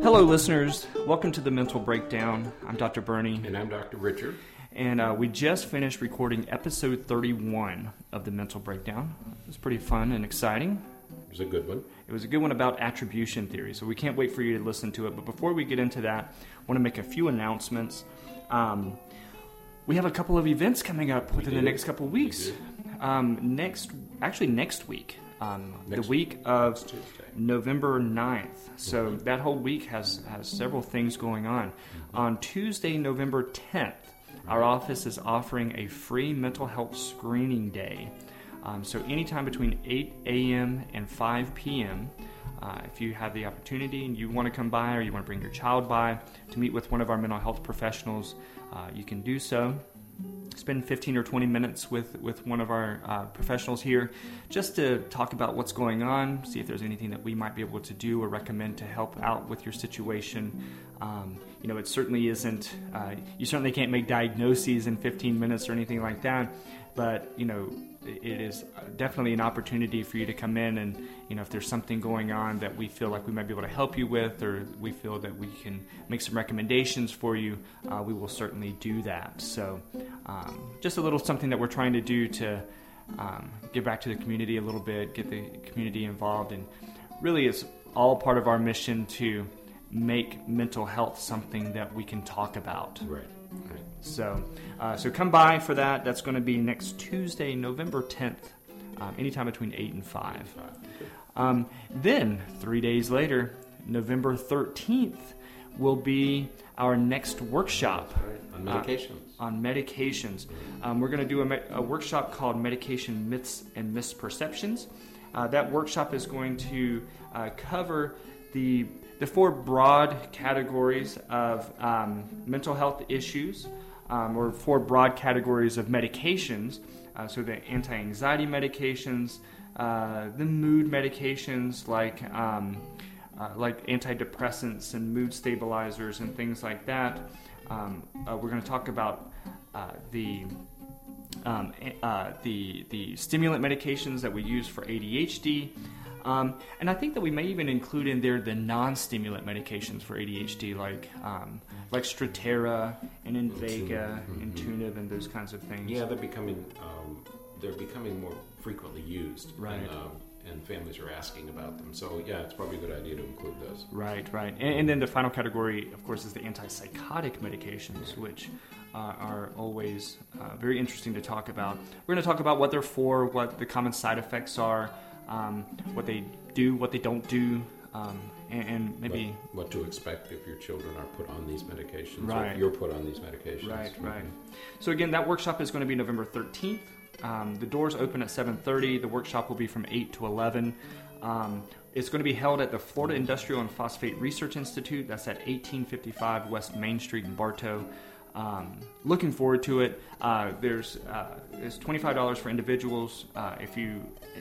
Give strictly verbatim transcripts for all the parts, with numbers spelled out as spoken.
Hello, listeners. Welcome to the Mental Breakdown. I'm Doctor Bernie. And I'm Doctor Richard. And uh, we just finished recording episode thirty-one of the Mental Breakdown. It was pretty fun and exciting. It was a good one. It was a good one about attribution theory, so we can't wait for you to listen to it. But before we get into that, I want to make a few announcemements. Um, we have a couple of events coming up within the next couple of weeks. Um, next, actually next week. Um, next the week of November ninth. So mm-hmm. that whole week has, has several things going on. Mm-hmm. On Tuesday, November tenth, right. Our office is offering a free mental health screening day. Um, so anytime between eight a.m. and five p.m., uh, if you have the opportunity and you want to come by or you want to bring your child by to meet with one of our mental health professionals, uh, you can do so. Spend fifteen or twenty minutes with, with one of our uh, professionals here just to talk about what's going on, see if there's anything that we might be able to do or recommend to help out with your situation. Um, you know, it certainly isn't, uh, you certainly can't make diagnoses in fifteen minutes or anything like that, but, you know, it is definitely an opportunity for you to come in and, you know, if there's something going on that we feel like we might be able to help you with, or we feel that we can make some recommendations for you, uh, we will certainly do that. So um, just a little something that we're trying to do to um, give back to the community a little bit, get the community involved, and really it's all part of our mission to make mental health something that we can talk about. Right. Right. So, uh, so come by for that. That's going to be next Tuesday, November tenth, um, anytime between eight and five. Um, then, three days later, November thirteenth, will be our next workshop. Right. On medications. Uh, on medications. Um, we're going to do a, me- a workshop called Medication Myths and Misperceptions. Uh, that workshop is going to uh, cover the the four broad categories of um, mental health issues, um, or four broad categories of medications. Uh, so the anti-anxiety medications, uh, the mood medications like um, uh, like antidepressants and mood stabilizers and things like that. Um, uh, we're going to talk about uh, the um, uh, the the stimulant medications that we use for A D H D. Um, and I think that we may even include in there the non-stimulant medications for A D H D, like um, like Strattera and Invega mm-hmm. and Tunib and those kinds of things. Yeah, they're becoming um, they're becoming more frequently used, right? And, um, and families are asking about them. So yeah, it's probably a good idea to include those. Right, right. And, and then the final category, of course, is the antipsychotic medications, which uh, are always uh, very interesting to talk about. We're going to talk about what they're for, what the common side effects are. Um, what they do, what they don't do, um, and, and maybe what, what to expect if your children are put on these medications, right. or if you're put on these medications. Right, mm-hmm. right. So again, that workshop is going to be November thirteenth. Um, the doors open at seven thirty. The workshop will be from eight to eleven. Um, it's going to be held at the Florida Industrial and Phosphate Research Institute. That's at eighteen fifty-five West Main Street in Bartow. Um, looking forward to it. Uh, there's uh, there's twenty-five dollars for individuals. Uh, if you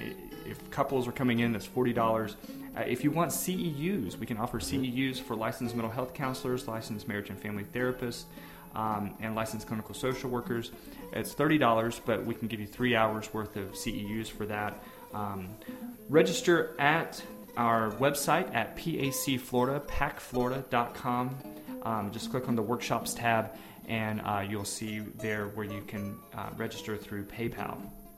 if couples are coming in, that's forty dollars. Uh, if you want C E Us, we can offer C E Us for licensed mental health counselors, licensed marriage and family therapists, um, and licensed clinical social workers. It's thirty dollars, but we can give you three hours worth of C E Us for that. Um, register at our website at P A C Florida, pac florida dot com. Um, just click on the workshops tab, and uh, you'll see there where you can uh, register through PayPal.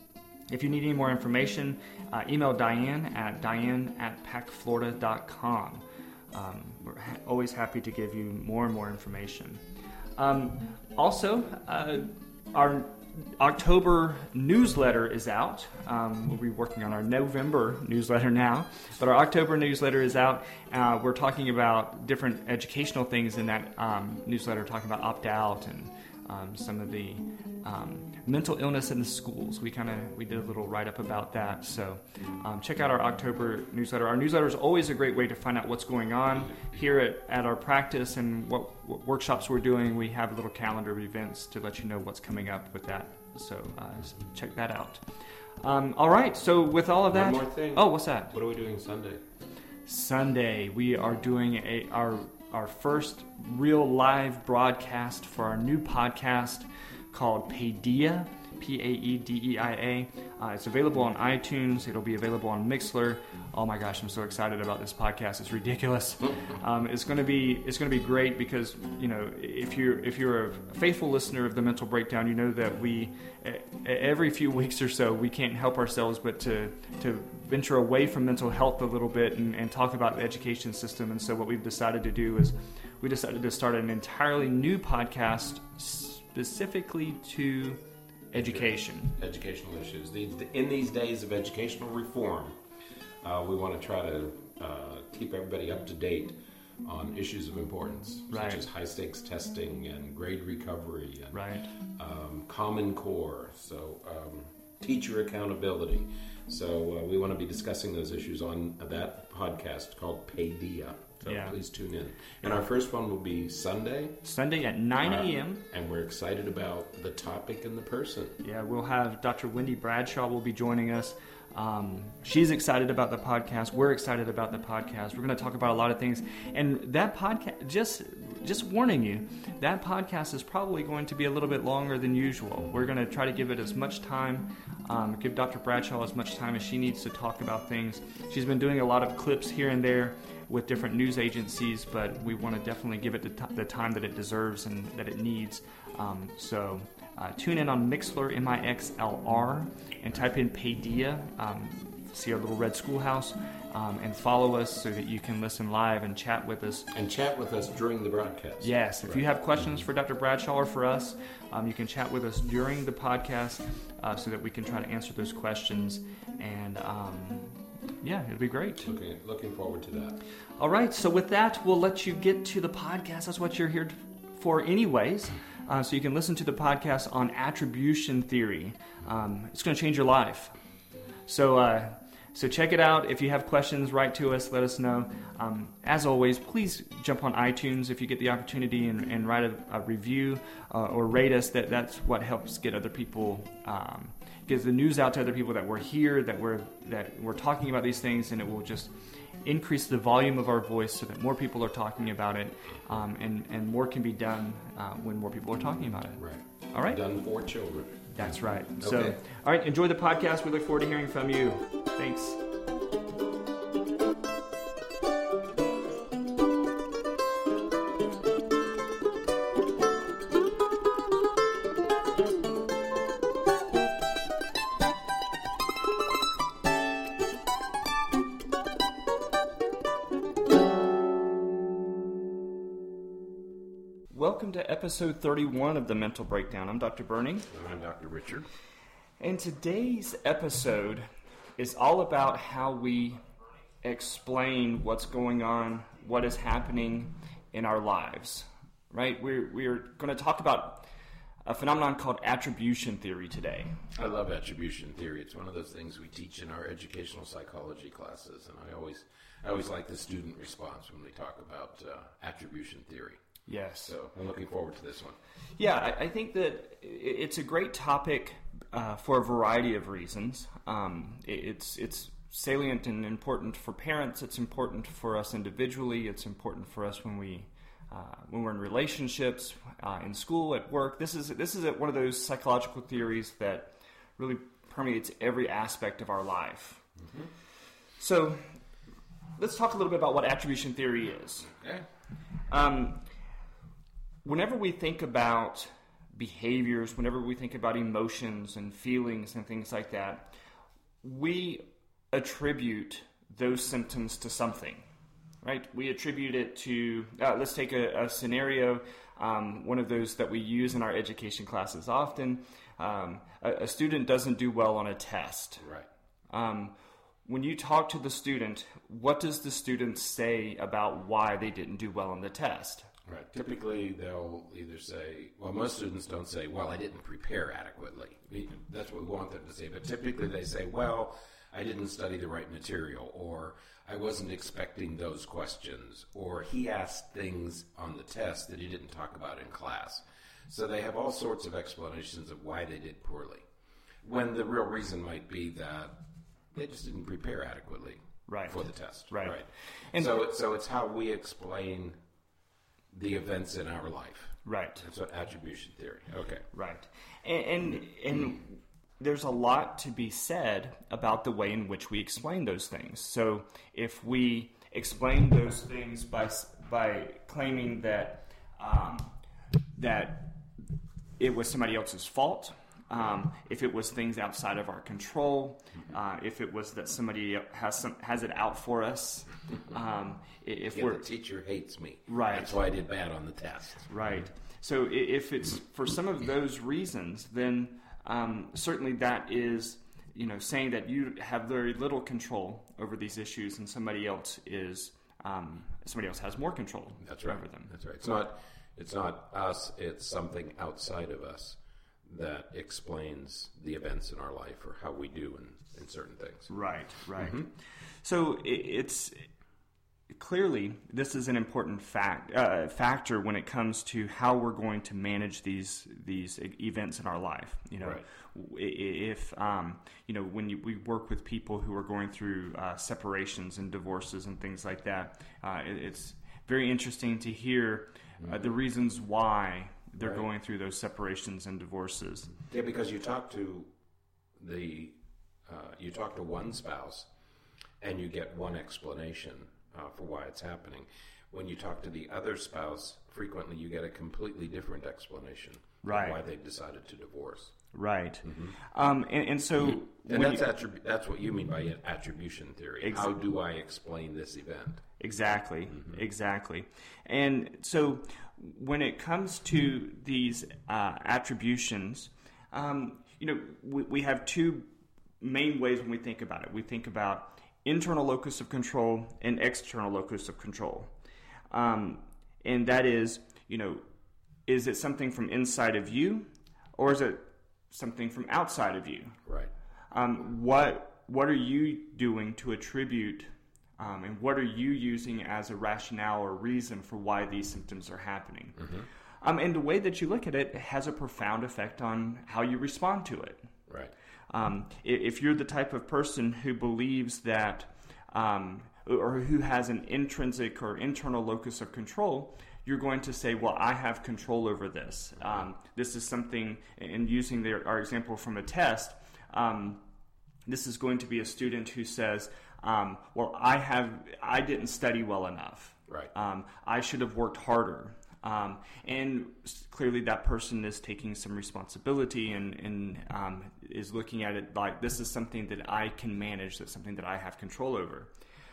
If you need any more information, uh, email Diane at diane at pac florida dot com. Um, we're ha- always happy to give you more and more information. Um, also, uh, our October newsletter is out. Um, we'll be working on our November newsletter now, but our October newsletter is out. Uh, we're talking about different educational things in that um, newsletter, talking about opt-out and um, some of the um, mental illness in the schools. We kind of we did a little write-up about that. So um, check out our October newsletter. Our newsletter is always a great way to find out what's going on here at, at our practice and what, what workshops we're doing. We have a little calendar of events to let you know what's coming up with that. So uh, check that out. Um, all right. So with all of that, one more thing. Oh, what's that? What are we doing Sunday? Sunday, we are doing a our our first real live broadcast for our new podcast called Paideia, P A E D E I A. Uh, it's available on iTunes. It'll be available on Mixlr. Oh my gosh, I'm so excited about this podcast. It's ridiculous. Um, it's going to be it's going to be great because, you know, if you're if you're a faithful listener of the Mental Breakdown, you know that we every few weeks or so we can't help ourselves but to to venture away from mental health a little bit and, and talk about the education system. And so what we've decided to do is we decided to start an entirely new podcast specifically to education. Educational issues. These, in these days of educational reform, uh, we want to try to uh, keep everybody up to date on issues of importance, right. such as high-stakes testing and grade recovery and right. um, Common Core, so um, teacher accountability. So uh, we want to be discussing those issues on that podcast called Paideia. So yeah. please tune in. And our first one will be Sunday. Sunday at nine a.m. Uh, and we're excited about the topic and the person. Yeah, we'll have Doctor Wendy Bradshaw will be joining us. Um, she's excited about the podcast. We're excited about the podcast. We're going to talk about a lot of things. And that podcast, just just warning you, that podcast is probably going to be a little bit longer than usual. We're going to try to give it as much time, um, give Doctor Bradshaw as much time as she needs to talk about things. She's been doing a lot of clips here and there with different news agencies, but we want to definitely give it the, t- the time that it deserves and that it needs. Um, so uh, tune in on Mixlr, M I X L R, and type in Paideia. Um, see our little red schoolhouse, um, and follow us so that you can listen live and chat with us. And chat with us during the broadcast. Yes, if right. you have questions for Doctor Bradshaw or for us, um, you can chat with us during the podcast uh, so that we can try to answer those questions. And um, yeah, it'll be great. Looking, looking forward to that. All right, so with that, we'll let you get to the podcast. That's what you're here for anyways. Uh, so you can listen to the podcast on attribution theory. Um, it's going to change your life. So uh, so check it out. If you have questions, write to us. Let us know. Um, as always, please jump on iTunes if you get the opportunity and, and write a, a review uh, or rate us. That That's what helps get other people, um, gets the news out to other people that we're here, that we're, that we're talking about these things, and it will just increase the volume of our voice so that more people are talking about it, um, and, and more can be done uh, when more people are talking about it. Right. All right? Done for children. That's right. Okay. So, all right, enjoy the podcast. We look forward to hearing from you. Thanks. Welcome to episode thirty-one of The Mental Breakdown. I'm Doctor Burning. I'm Doctor Richard. And today's episode is all about how we explain what's going on, what is happening in our lives, right? We're, we're going to talk about a phenomenon called attribution theory today. I love attribution theory. It's one of those things we teach in our educational psychology classes, and I always, I always like the student response when they talk about uh, attribution theory. Yes. So I'm looking forward to this one. Yeah, I, I think that it's a great topic uh, for a variety of reasons. Um, it, it's it's salient and important for parents. It's important for us individually. It's important for us when we uh, when we're in relationships, uh, in school, at work. This is this is one of those psychological theories that really permeates every aspect of our life. Mm-hmm. So let's talk a little bit about what attribution theory is. Okay. Um, Whenever we think about behaviors, whenever we think about emotions and feelings and things like that, we attribute those symptoms to something, right? We attribute it to, uh, let's take a, a scenario, um, one of those that we use in our education classes often. Um, a, a student doesn't do well on a test. Right. Um, when you talk to the student, what does the student say about why they didn't do well on the test? Right. Typically, they'll either say, well, most students don't say, well, I didn't prepare adequately. We, that's what we want them to say. But typically they say, well, I didn't study the right material, or I wasn't expecting those questions, or he asked things on the test that he didn't talk about in class. So they have all sorts of explanations of why they did poorly, when the real reason might be that they just didn't prepare adequately right. for the test. Right. right. And so, so it's how we explain the events in our life. Right. That's what attribution theory. Okay. Right. And, and, and there's a lot to be said about the way in which we explain those things. So if we explain those things by by claiming that um, that it was somebody else's fault, um, if it was things outside of our control, uh, if it was that somebody has some has it out for us, um, if yeah, we're the teacher hates me, right, that's why I did bad on the test, right. So if it's for some of those reasons, then um, certainly that is, you know, saying that you have very little control over these issues, and somebody else is um, somebody else has more control. That's right. over them. That's right. It's not it's not us. It's something outside of us that explains the events in our life or how we do in, in certain things. Right. Right. Mm-hmm. So it, it's. Clearly, this is an important fact uh, factor when it comes to how we're going to manage these these events in our life. You know, right. if um, you know when you, we work with people who are going through uh, separations and divorces and things like that, uh, it, it's very interesting to hear uh, the reasons why they're right. going through those separations and divorces. Yeah, because you talk to the uh, you talk to one spouse, and you get one explanation Uh, for why it's happening. When you talk to the other spouse, frequently you get a completely different explanation right. for why they decided to divorce. Right. Mm-hmm. Um, and, and so... And that's, you, attrib- that's what you mean by attribution theory. Ex- How do I explain this event? Exactly. Mm-hmm. Exactly. And so when it comes to these uh, attributions, um, you know, we, we have two main ways when we think about it. We think about internal locus of control and external locus of control. Um, and that is, you know, is it something from inside of you or is it something from outside of you? Right. Um, what what are you doing to attribute um, and what are you using as a rationale or reason for why these symptoms are happening? Mm-hmm. Um, and the way that you look at it has a profound effect on how you respond to it. Right. Um, if you're the type of person who believes that, um, or who has an intrinsic or internal locus of control, you're going to say, well, I have control over this. Um, this is something, and using their, our example from a test, um, this is going to be a student who says, um, well, I have, I didn't study well enough. Right. Um, I should have worked harder. Um, and clearly that person is taking some responsibility and, and um, is looking at it like this is something that I can manage, that's something that I have control over.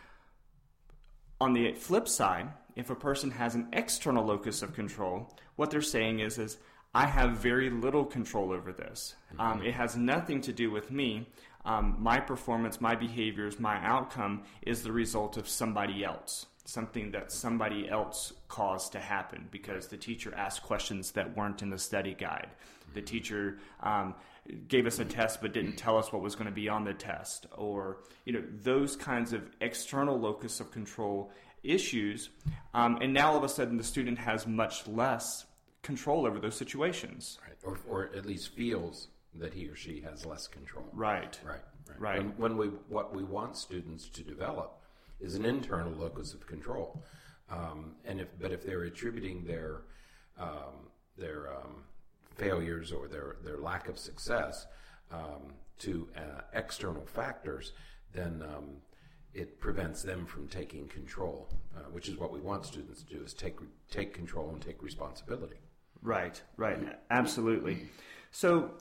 On the flip side, if a person has an external locus of control, what they're saying is, is I have very little control over this. Mm-hmm. Um, it has nothing to do with me. Um, my performance, my behaviors, my outcome is the result of somebody else. Something that somebody else caused to happen because the teacher asked questions that weren't in the study guide. The teacher um, gave us a test but didn't tell us what was going to be on the test, or you know those kinds of external locus of control issues. Um, and now all of a sudden the student has much less control over those situations, right. or, or at least feels that he or she has less control. Right, right, right. right. When, when we what we want students to develop is an internal locus of control, um, and if but if they're attributing their um, their um, failures or their their lack of success um, to uh, external factors, then um, it prevents them from taking control, uh, which is what we want students to do: is take take control and take responsibility. Right, right, absolutely. So.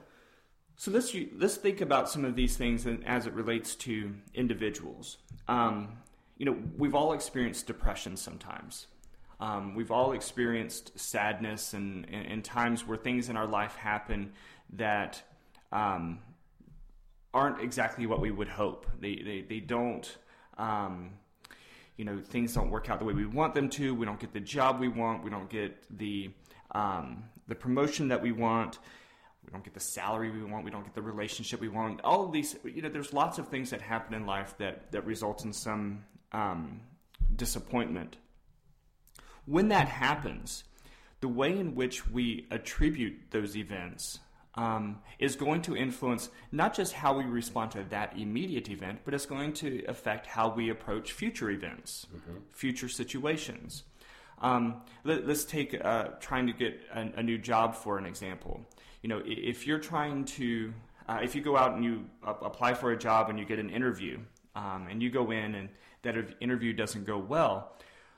So let's let's think about some of these things as it relates to individuals. Um, you know, we've all experienced depression sometimes. Um, we've all experienced sadness and, and, and times where things in our life happen that um, aren't exactly what we would hope. They they they don't. Um, you know, things don't work out the way we want them to. We don't get the job we want. We don't get the um, the promotion that we want. We don't get the salary we want. We don't get the relationship we want. All of these, you know, there's lots of things that happen in life that, that result in some um, disappointment. When that happens, the way in which we attribute those events um, is going to influence not just how we respond to that immediate event, but it's going to affect how we approach future events, mm-hmm. future situations. Um, let, let's take uh, trying to get a, a new job for an example. You know, if you're trying to, uh, if you go out and you uh, apply for a job and you get an interview, um, and you go in and that interview doesn't go well,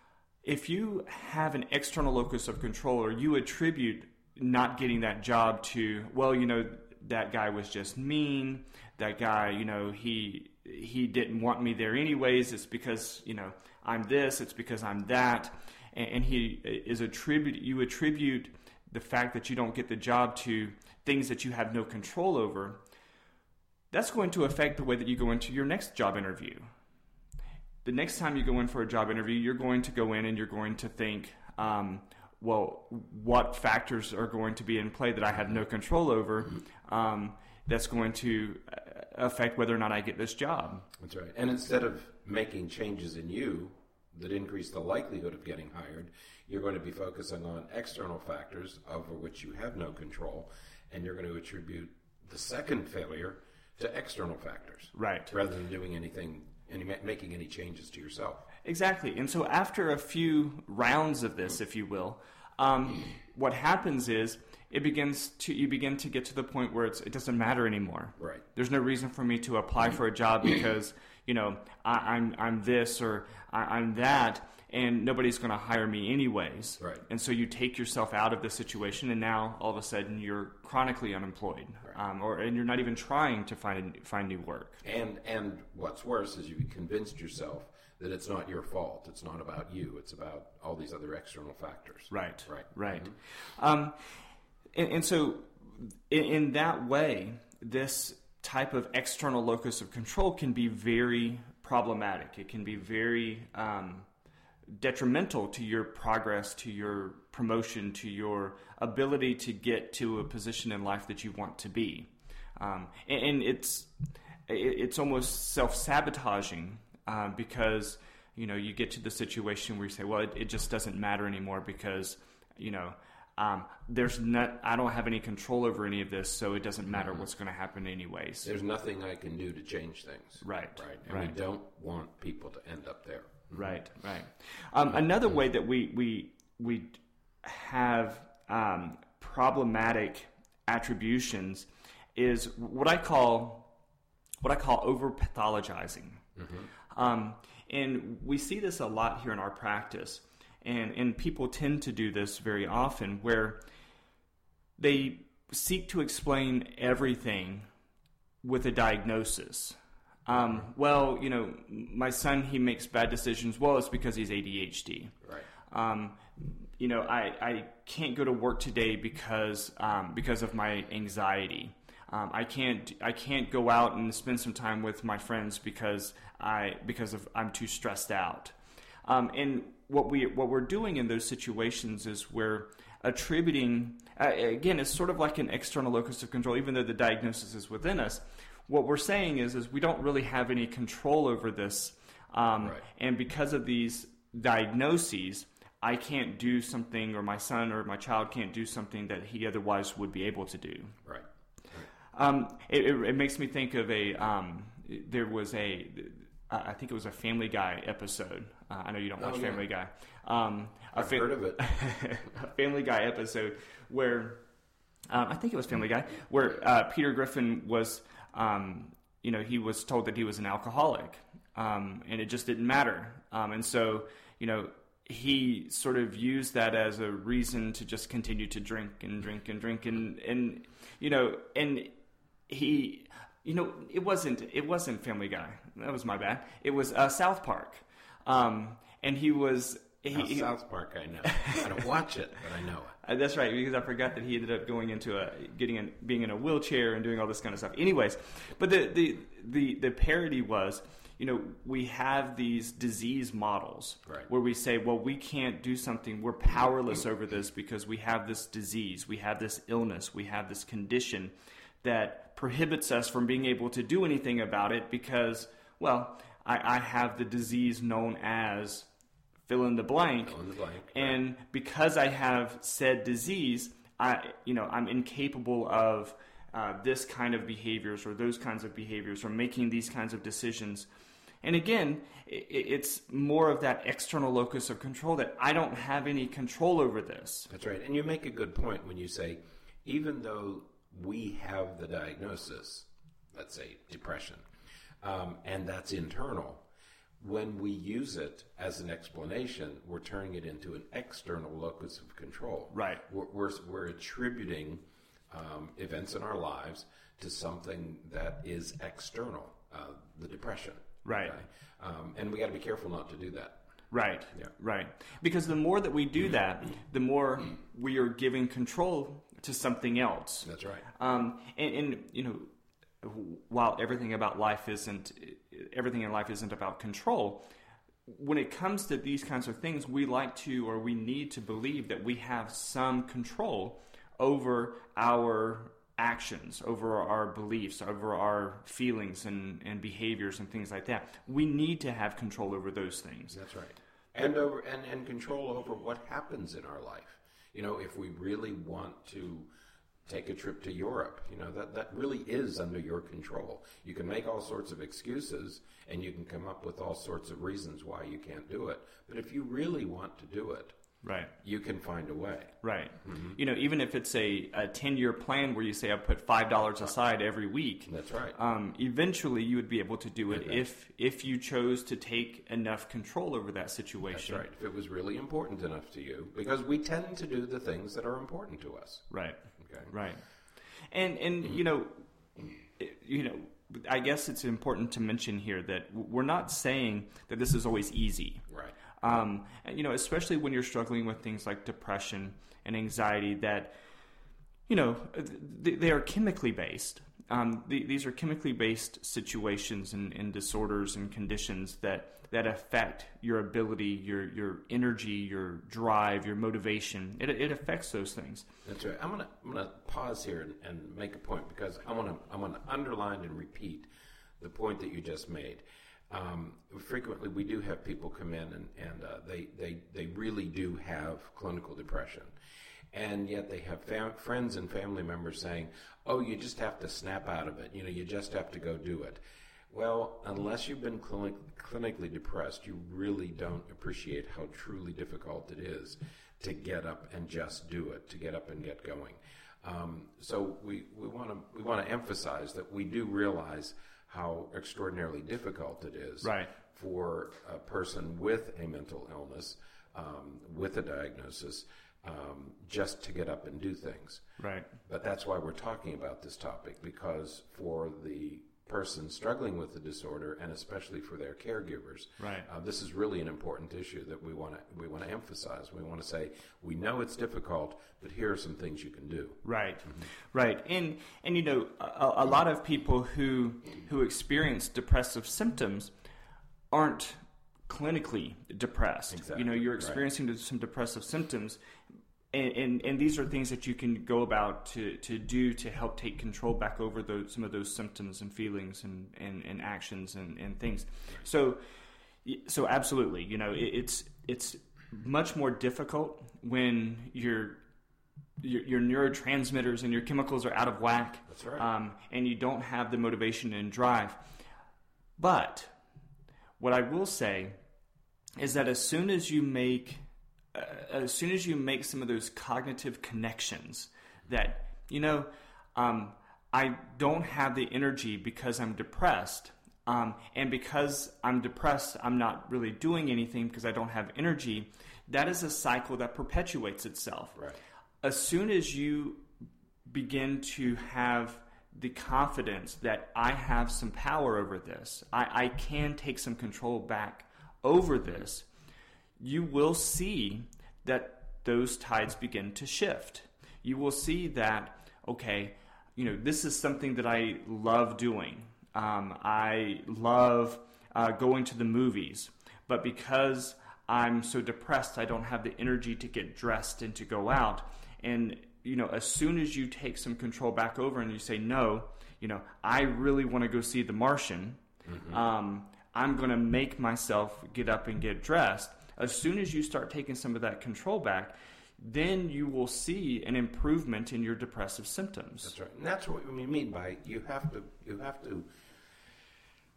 if you have an external locus of control, or you attribute not getting that job to, well, you know, that guy was just mean, that guy, you know, he he didn't want me there anyways, it's because, you know, I'm this, it's because I'm that, and, and he is attribute, you attribute the fact that you don't get the job to things that you have no control over, that's going to affect the way that you go into your next job interview. The next time you go in for a job interview, you're going to go in and you're going to think, um, well, what factors are going to be in play that I have no control over, um, that's going to affect whether or not I get this job. That's right. And instead of making changes in you that increase the likelihood of getting hired, you're going to be focusing on external factors over which you have no control, and you're going to attribute the second failure to external factors. Right. Rather than doing anything, any, making any changes to yourself. Exactly. And so after a few rounds of this, if you will, um, what happens is it begins to you begin to get to the point where it's, it doesn't matter anymore. Right. There's no reason for me to apply for a job because, you know, I, I'm I'm this or I, I'm that, and nobody's going to hire me anyways. Right. And so you take yourself out of the situation, and now all of a sudden you're chronically unemployed, right. um, or and you're not even trying to find find new work. And and what's worse is you convinced yourself that it's not your fault. It's not about you. It's about all these other external factors. Right. Right. Right. Mm-hmm. Um, and, and so in, in that way, this type of external locus of control can be very problematic. It can be very um, detrimental to your progress, to your promotion, to your ability to get to a position in life that you want to be. Um, and, and it's it's almost self-sabotaging uh, because, you know, you get to the situation where you say, well, it, it just doesn't matter anymore because, you know, Um, there's not, I don't have any control over any of this, so it doesn't matter what's going to happen anyways. There's nothing I can do to change things. Right. Right. And right. we don't want people to end up there. Right. Right. Um, another way that we we we have um, problematic attributions is what I call what I call over pathologizing, mm-hmm. um, and we see this a lot here in our practice. And and people tend to do this very often, where they seek to explain everything with a diagnosis. Um, well, you know, my son, he makes bad decisions. Well, it's because he's A D H D. Right. Um, you know, I, I can't go to work today because um, because of my anxiety. Um, I can't I can't go out and spend some time with my friends because I because of I'm too stressed out. Um, and what we what we're doing in those situations is we're attributing uh, again, it's sort of like an external locus of control, even though the diagnosis is within us. What we're saying is is we don't really have any control over this, um, right. and because of these diagnoses, I can't do something, or my son or my child can't do something that he otherwise would be able to do. Right. Um, it, it, it makes me think of a um, there was a. Uh, I think it was a Family Guy episode. Uh, I know you don't watch oh, yeah. Family Guy. Um, I've a fa- heard of it. A Family Guy episode where um, I think it was Family Guy, where uh, Peter Griffin was, um, you know, he was told that he was an alcoholic, um, and it just didn't matter. Um, and so, you know, he sort of used that as a reason to just continue to drink and drink and drink and and you know, and he. You know, it wasn't it wasn't Family Guy. That was my bad. It was uh, South Park, um, and he was he, oh, he, South Park. I know. I don't watch it, but I know it. Uh, that's right, because I forgot that he ended up going into a getting in, being in a wheelchair and doing all this kind of stuff. Anyways, but the the the, the parody was, you know, we have these disease models right. where we say, well, we can't do something. We're powerless over this because we have this disease, we have this illness, we have this condition that prohibits us from being able to do anything about it because, well, I, I have the disease known as fill in the blank, fill in the blank and right. because I have said disease, I, you know, I'm incapable of uh, this kind of behaviors or those kinds of behaviors or making these kinds of decisions, And again, it's more of that external locus of control that I don't have any control over this. That's right. And you make a good point when you say, even though we have the diagnosis, let's say depression, um, and that's internal, when we use it as an explanation, we're turning it into an external locus of control. Right. We're, we're, we're attributing um, events in our lives to something that is external, uh, the depression. Right. Okay? Um, and we got to be careful not to do that. Right, Yeah. right. Because the more that we do that, the more we are giving control to something else. That's right. Um, and, and, you know, while everything about life isn't, everything in life isn't about control, when it comes to these kinds of things, we like to, or we need to believe that we have some control over our actions, over our beliefs, over our feelings and, and behaviors and things like that. We need to have control over those things. That's right. And over and, and control over what happens in our life. You know, if we really want to take a trip to Europe, you know, that, that really is under your control. You can make all sorts of excuses and you can come up with all sorts of reasons why you can't do it. But if you really want to do it, right, you can find a way. Right. Mm-hmm. You know, even if it's a, a ten-year plan where you say I put five dollars aside every week. That's right. Um, eventually you would be able to do it Okay. if if you chose to take enough control over that situation. That's right. If it was really important enough to you, because we tend to do the things that are important to us. Right. Okay. Right. And, and you know, you know, I guess it's important to mention here that we're not saying that this is always easy. Right. Um, you know, especially when you're struggling with things like depression and anxiety that, you know, they, they are chemically based. Um, the, these are chemically based situations and, and disorders and conditions that, that affect your ability, your your energy, your drive, your motivation. It, it affects those things. That's right. I'm gonna I'm gonna pause here and, and make a point because I want to I want to underline and repeat the point that you just made. Um, frequently, we do have people come in and, and uh, they, they, they really do have clinical depression. And yet they have fam- friends and family members saying, oh, you just have to snap out of it. You know, you just have to go do it. Well, unless you've been clinic- clinically depressed, you really don't appreciate how truly difficult it is to get up and just do it, to get up and get going. Um, so we we want to we want to emphasize that we do realize how extraordinarily difficult it is right. for a person with a mental illness, um, with a diagnosis, um, just to get up and do things. Right. But that's why we're talking about this topic, because for the person struggling with the disorder, and especially for their caregivers, right. uh, this is really an important issue that we want to we want to emphasize. We want to say, we know it's difficult, but here are some things you can do. Right, mm-hmm. right, and and you know, a, a lot of people who who experience depressive symptoms aren't clinically depressed. Exactly. You know, you're experiencing right. some depressive symptoms. And, and and these are things that you can go about to, to do to help take control back over those, some of those symptoms and feelings and, and, and actions and, and things. So so absolutely, you know, it, it's it's much more difficult when your, your your neurotransmitters and your chemicals are out of whack. That's right. Um, and you don't have the motivation and drive. But what I will say is that as soon as you make Uh, as soon as you make some of those cognitive connections that, you know, um, I don't have the energy because I'm depressed, um, and because I'm depressed, I'm not really doing anything because I don't have energy, that is a cycle that perpetuates itself. Right. As soon as you begin to have the confidence that I have some power over this, I, I can take some control back over this, you will see that those tides begin to shift. You will see that, okay, you know, this is something that I love doing. Um, I love uh, going to the movies, but because I'm so depressed, I don't have the energy to get dressed and to go out. And, you know, as soon as you take some control back over and you say, no, you know, I really want to go see The Martian, mm-hmm. um, I'm going to make myself get up and get dressed. As soon as you start taking some of that control back, then you will see an improvement in your depressive symptoms. That's right. And that's what we mean by you have to you have to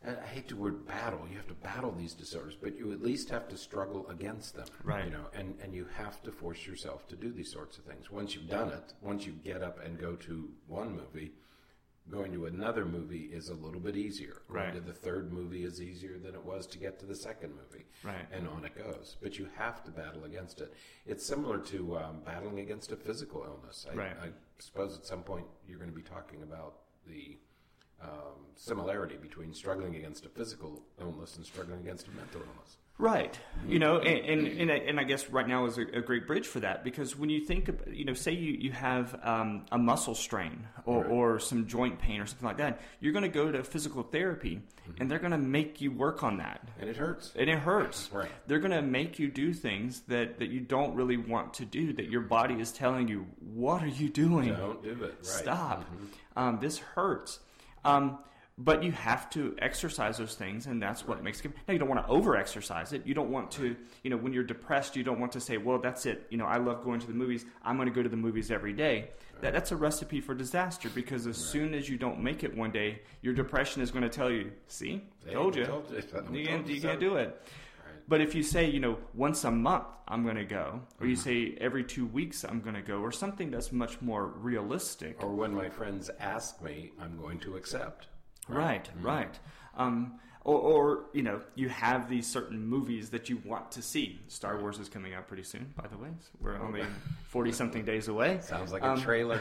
and I hate the word battle. You have to battle these disorders, but you at least have to struggle against them. Right. You know, and, and you have to force yourself to do these sorts of things. Once you've done it, once you get up and go to one movie, going to another movie is a little bit easier. Going Right. to the third movie is easier than it was to get to the second movie. Right. And on it goes. But you have to battle against it. It's similar to um, battling against a physical illness. I, Right. I suppose at some point you're going to be talking about the um, similarity between struggling against a physical illness and struggling against a mental illness. Right. You know, and and, and, I, and I guess right now is a, a great bridge for that, because when you think, of, you know, say you, you have um, a muscle strain or, Right. or some joint pain or something like that, you're going to go to physical therapy Mm-hmm. and they're going to make you work on that. And it hurts. And it hurts. Right. They're going to make you do things that, that you don't really want to do, that your body is telling you, what are you doing? Don't do it. Right. Stop. Mhm. Um, this hurts. Um, but you have to exercise those things, and that's what makes it. Now, you don't want to over-exercise it. You don't want to, you know, when you're depressed, you don't want to say, well, that's it. You know, I love going to the movies. I'm going to go to the movies every day. That, that's a recipe for disaster, because as soon as you don't make it one day, your depression is going to tell you, see, Hey, told you. told you. You, Told can't, you you so. can't do it. Right. But if you say, you know, once a month I'm going to go, or you Mm-hmm. say every two weeks I'm going to go, or something that's much more realistic. Or when my friends ask me, I'm going to accept. Right, right. Um, or, or, you know, you have these certain movies that you want to see. Star Wars is coming out pretty soon, by the way. So we're only forty-something days away. Sounds like a Um, trailer.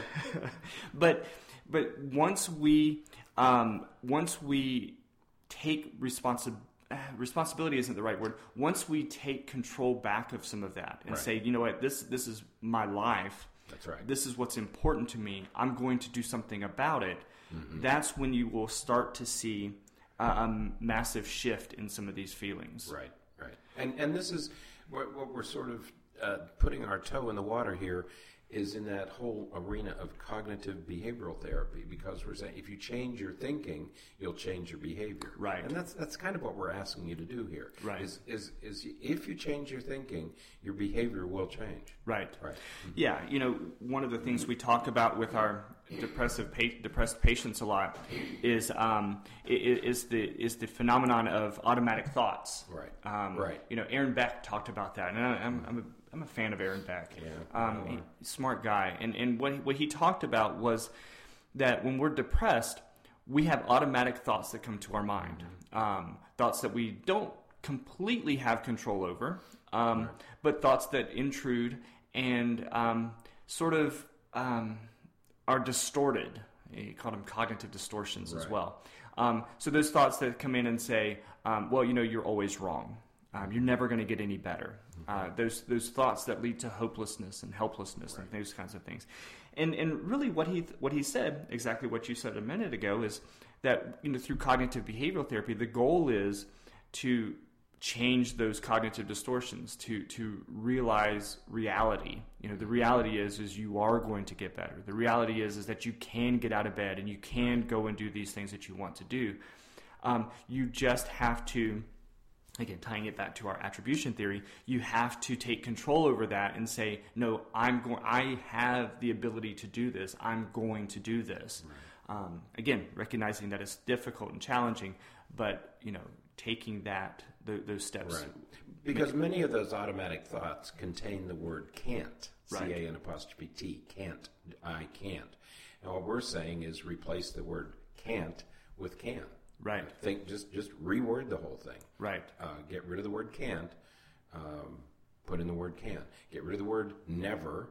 But but once we um, once we take responsi- uh, responsibility isn't the right word. Once we take control back of some of that and Right. say, you know what, this this is my life. That's right. This is what's important to me. I'm going to do something about it. Mm-hmm. That's when you will start to see a, a massive shift in some of these feelings. Right, right. And and this is what, what we're sort of uh, putting our toe in the water here is in that whole arena of cognitive behavioral therapy, because we're saying if you change your thinking, you'll change your behavior. Right. And that's that's kind of what we're asking you to do here. Right. Is is is if you change your thinking, your behavior will change. Right. Right. Yeah. You know, one of the things we talk about with our depressive pa- depressed patients a lot is um, i- i- is the is the phenomenon of automatic thoughts. Right. Um, Right. You know, Aaron Beck talked about that, and I, I'm I'm a, I'm a fan of Aaron Beck. Yeah, Um, I he, know. smart guy, and and what he, what he talked about was that when we're depressed, we have automatic thoughts that come to our mind, um, thoughts that we don't completely have control over, um, but thoughts that intrude and um, sort of um, are distorted. He called them cognitive distortions as Right. well. Um, so those thoughts that come in and say, um, well, you know, you're always wrong. Um, you're never going to get any better. Uh, those those thoughts that lead to hopelessness and helplessness and those kinds of things. And and really what he what he said, exactly what you said a minute ago, is that, you know, through cognitive behavioral therapy, the goal is to change those cognitive distortions, to to realize reality. You know, the reality is is you are going to get better. The reality is is that you can get out of bed and you can go and do these things that you want to do. Um, you just have to, again, tying it back to our attribution theory, you have to take control over that and say, no, I'm going. I have the ability to do this. I'm going to do this. Right. Um, again, recognizing that it's difficult and challenging, but, you know, taking that th- those steps. Right. Because many of those automatic thoughts contain the word can't. Right. C A N apostrophe T. Can't. I can't. And what we're saying is replace the word can't with can. Right. Think just just reword the whole thing. Right. Uh, get rid of the word can't. Um, put in the word can. Get rid of the word never,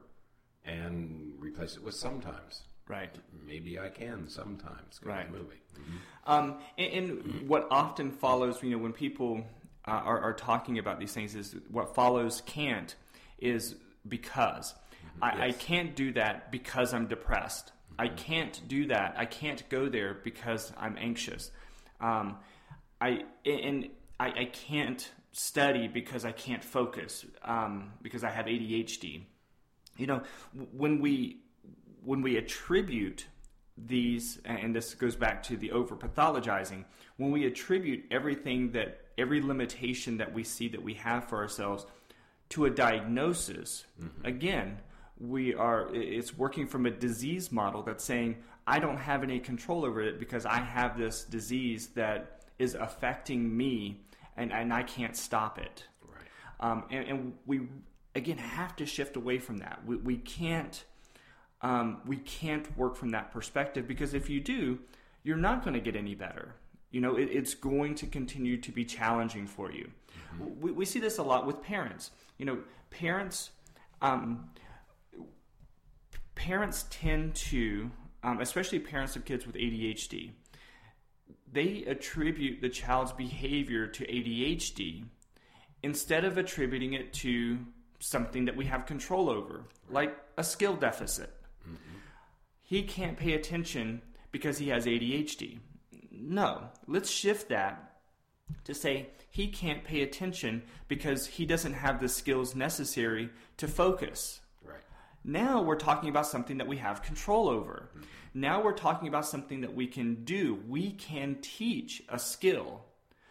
and replace it with sometimes. Right. Maybe I can sometimes. Go to Right. the movie. Um, and, and what often follows, you know, when people uh, are, are talking about these things, is what follows can't is because. I, I Yes. can't do that because I'm depressed. I can't do that. I can't go there because I'm anxious. Um, I and I, I can't study because I can't focus um, because I have A D H D. You know, when we when we attribute these, and this goes back to the over pathologizing, when we attribute everything that every limitation that we see that we have for ourselves to a diagnosis, mm-hmm. again, we are it's working from a disease model that's saying I don't have any control over it because I have this disease that is affecting me, and, and I can't stop it. Right. Um, and, and we, again, have to shift away from that. We, we can't um, we can't work from that perspective, because if you do, you're not going to get any better. You know, it, it's going to continue to be challenging for you. Mm-hmm. We, we see this a lot with parents. You know, parents um, parents tend to, um, especially parents of kids with A D H D, they attribute the child's behavior to A D H D instead of attributing it to something that we have control over, like a skill deficit. Mm-hmm. He can't pay attention because he has A D H D. No, let's shift that to say he can't pay attention because he doesn't have the skills necessary to focus. Right. Now we're talking about something that we have control over. Mm-hmm. Now we're talking about something that we can do. We can teach a skill.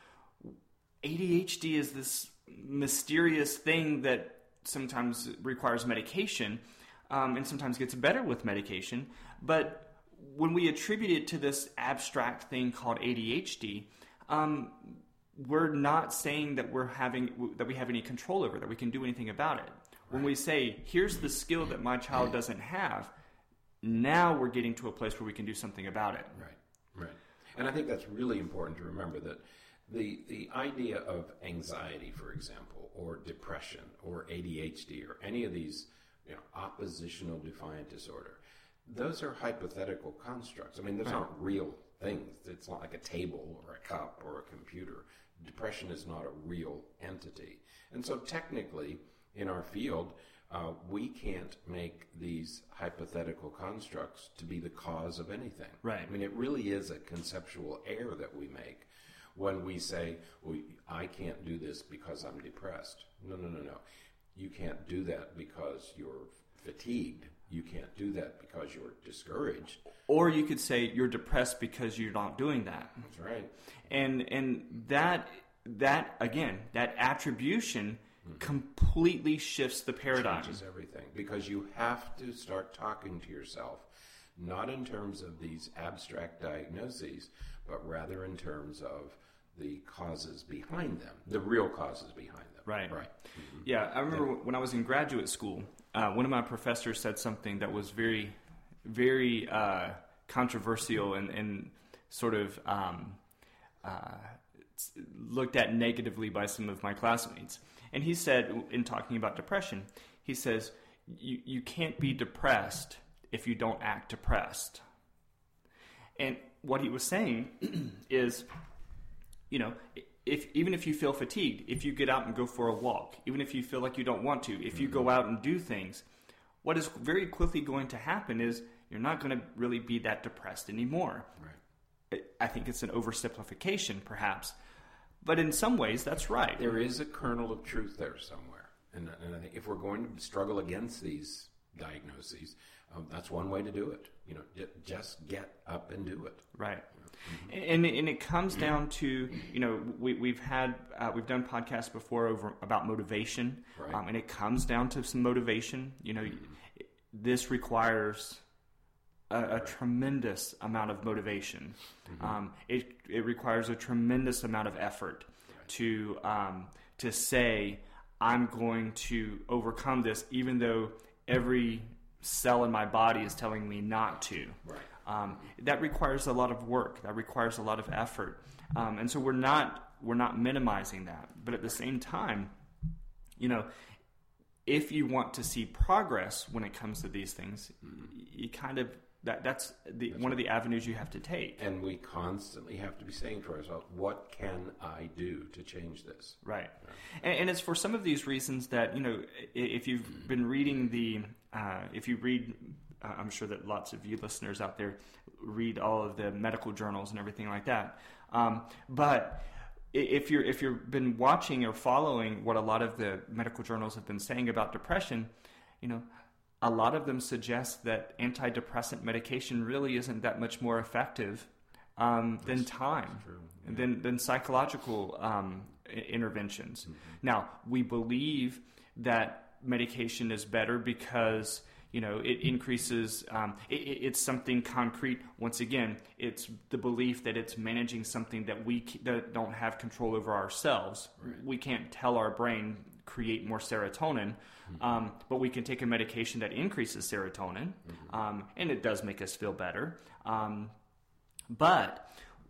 A D H D is this mysterious thing that sometimes requires medication, um, and sometimes gets better with medication. But when we attribute it to this abstract thing called A D H D, um, we're not saying that we're having that we have any control over, that we can do anything about it. Right. When we say, here's the skill that my child doesn't have, now we're getting to a place where we can do something about it. Right, right. And I think that's really important to remember, that the the idea of anxiety, for example, or depression, or A D H D, or any of these, you know, oppositional defiant disorder, those are hypothetical constructs. I mean, those right. aren't real things. It's not like a table or a cup or a computer. Depression is not a real entity. And so technically, in our field, uh, we can't make these hypothetical constructs to be the cause of anything. Right. I mean, it really is a conceptual error that we make when we say, well, I can't do this because I'm depressed. No, no, no, no. You can't do that because you're fatigued. You can't do that because you're discouraged. Or you could say you're depressed because you're not doing that. That's right. And and that that again, that attribution mm-hmm. completely shifts the paradigm. Changes everything, because you have to start talking to yourself, not in terms of these abstract diagnoses, but rather in terms of the causes behind them, the real causes behind them. Right. Right. Mm-hmm. Yeah, I remember yeah. when I was in graduate school, uh, one of my professors said something that was very, very uh, controversial and, and sort of um, uh, looked at negatively by some of my classmates. And he said, in talking about depression, he says, you, you can't be depressed if you don't act depressed. And what he was saying is, you know, if even if you feel fatigued, if you get out and go for a walk, even if you feel like you don't want to, if you mm-hmm. go out and do things, what is very quickly going to happen is you're not going to really be that depressed anymore. Right. I think it's an oversimplification, perhaps, but in some ways, that's right. There is a kernel of truth there somewhere, and, and I think if we're going to struggle against these diagnoses, um, that's one way to do it. You know, just get up and do it. Right. Mm-hmm. And and it comes down to, you know, we we've had uh, we've done podcasts before over about motivation, right. um, and it comes down to some motivation. You know, mm-hmm. this requires a, a right. tremendous amount of motivation. Mm-hmm. Um, it it requires a tremendous amount of effort right. to um, to say I'm going to overcome this, even though every cell in my body is telling me not to. Right. Um, that requires a lot of work. That requires a lot of effort, um, and so we're not we're not minimizing that. But at the same time, you know, if you want to see progress when it comes to these things, mm-hmm. you kind of that that's the that's one right. of the avenues you have to take. And we constantly have to be saying to ourselves, "What can I do to change this?" Right, yeah. and, and it's for some of these reasons that, you know, if you've been reading the uh, if you read. Uh, I'm sure that lots of you listeners out there read all of the medical journals and everything like that. Um, but if you're if you've been watching or following what a lot of the medical journals have been saying about depression, you know, a lot of them suggest that antidepressant medication really isn't that much more effective um, than time, yeah. than than psychological um, interventions. Mm-hmm. Now, we believe that medication is better because, You know, it increases, um, it, it's something concrete. Once again, it's the belief that it's managing something that we that don't have control over ourselves. Right. We can't tell our brain, create more serotonin, mm-hmm. um, but we can take a medication that increases serotonin, mm-hmm. um, and it does make us feel better. Um, but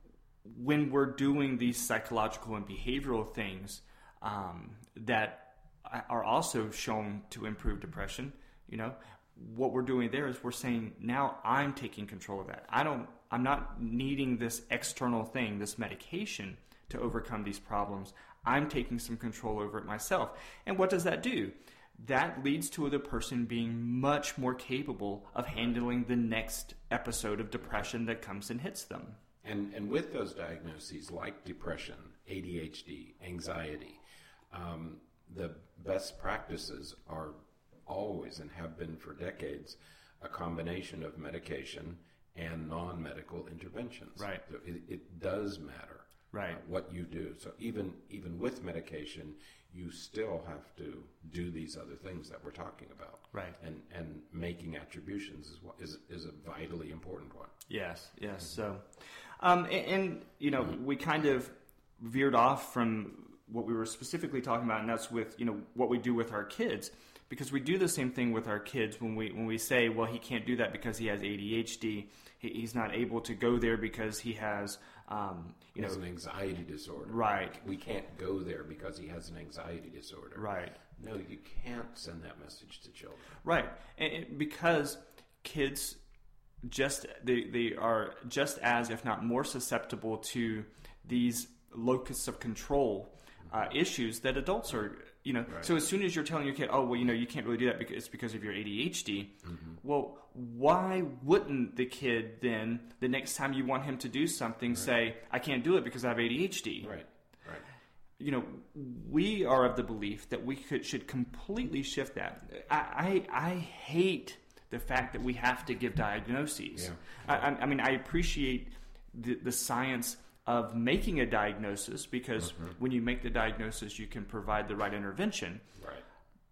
when we're doing these psychological and behavioral things um, that are also shown to improve depression, you know, what we're doing there is we're saying, now I'm taking control of that. I don't, I'm not needing this external thing, this medication, to overcome these problems. I'm taking some control over it myself. And what does that do? That leads to the person being much more capable of handling the next episode of depression that comes and hits them. And and with those diagnoses like depression, A D H D, anxiety, um, the best practices are always and have been for decades a combination of medication and non-medical interventions. Right. So it, it does matter. Right. Uh, what you do. So even even with medication, you still have to do these other things that we're talking about. Right. And and making attributions is what is is a vitally important one. Yes. Yes. So, um, and, and you know, mm-hmm. we kind of veered off from what we were specifically talking about, and that's with, you know, what we do with our kids, because we do the same thing with our kids when we when we say, well, he can't do that because he has A D H D. He, he's not able to go there because he has. Um, you he has know, an anxiety disorder. Right. We can't go there because he has an anxiety disorder. Right. No, you can't send that message to children. Right. And it, because kids just they they are just as, if not more, susceptible to these locus of control uh, issues that adults are. You know, right. So as soon as you're telling your kid, oh, well, you know, you can't really do that because it's because of your A D H D. Mm-hmm. Well, why wouldn't the kid then, the next time you want him to do something, right. say, I can't do it because I have A D H D? Right, right. You know, we are of the belief that we could should completely shift that. I I, I hate the fact that we have to give diagnoses. Yeah. I, I mean, I appreciate the, the science of making a diagnosis, because mm-hmm. when you make the diagnosis, you can provide the right intervention. Right.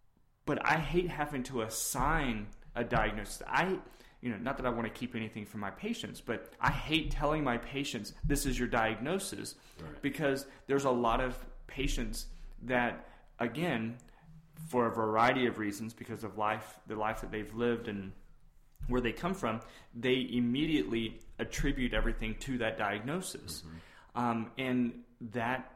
But I hate having to assign a diagnosis. I, you know, not that I want to keep anything from my patients, but I hate telling my patients, this is your diagnosis, right. because there's a lot of patients that, again, for a variety of reasons, because of life, the life that they've lived and where they come from, they immediately attribute everything to that diagnosis. Mm-hmm. Um, and that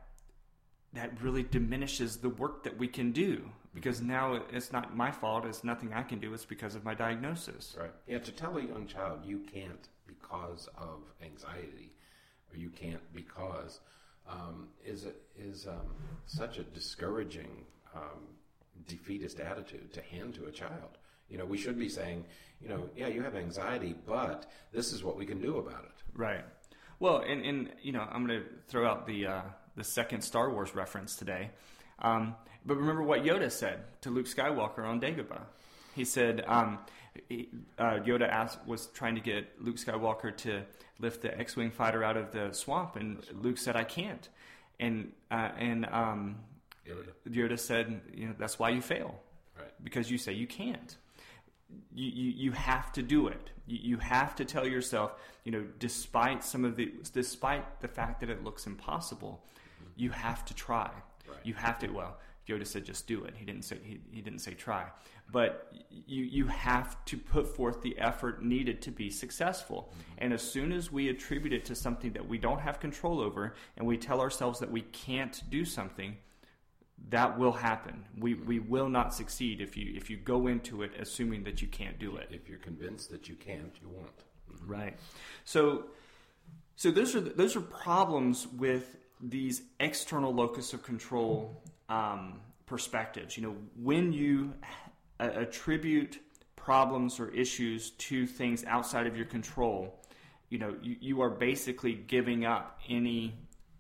that really diminishes the work that we can do, because now it's not my fault. It's nothing I can do. It's because of my diagnosis. Right. Yeah, to tell a young child you can't because of anxiety, or you can't because, um, is a, is um, such a discouraging, um, defeatist attitude to hand to a child. You know, we should be saying, you know, yeah, you have anxiety, but this is what we can do about it. Right. Well, and, and you know, I'm going to throw out the uh, the second Star Wars reference today. Um, but remember what Yoda said to Luke Skywalker on Dagobah. He said, um, he, uh, Yoda asked, was trying to get Luke Skywalker to lift the X-Wing fighter out of the swamp, and Luke said, I can't. And uh, and um, Yoda. Yoda said, you know, that's why you fail. Right. Because you say you can't. You, you you have to do it. You, you have to tell yourself, you know, despite some of the, despite the fact that it looks impossible, mm-hmm. you have to try. Right. You have to. Well, Yoda said, just do it. He didn't say he, he didn't say try. But you you have to put forth the effort needed to be successful. Mm-hmm. And as soon as we attribute it to something that we don't have control over, and we tell ourselves that we can't do something, that will happen. We we will not succeed if you if you go into it assuming that you can't do it. If you're convinced that you can't, you won't. Mm-hmm. Right. So so those are those are problems with these external locus of control um, perspectives. You know, when you attribute problems or issues to things outside of your control, you know, you, you are basically giving up any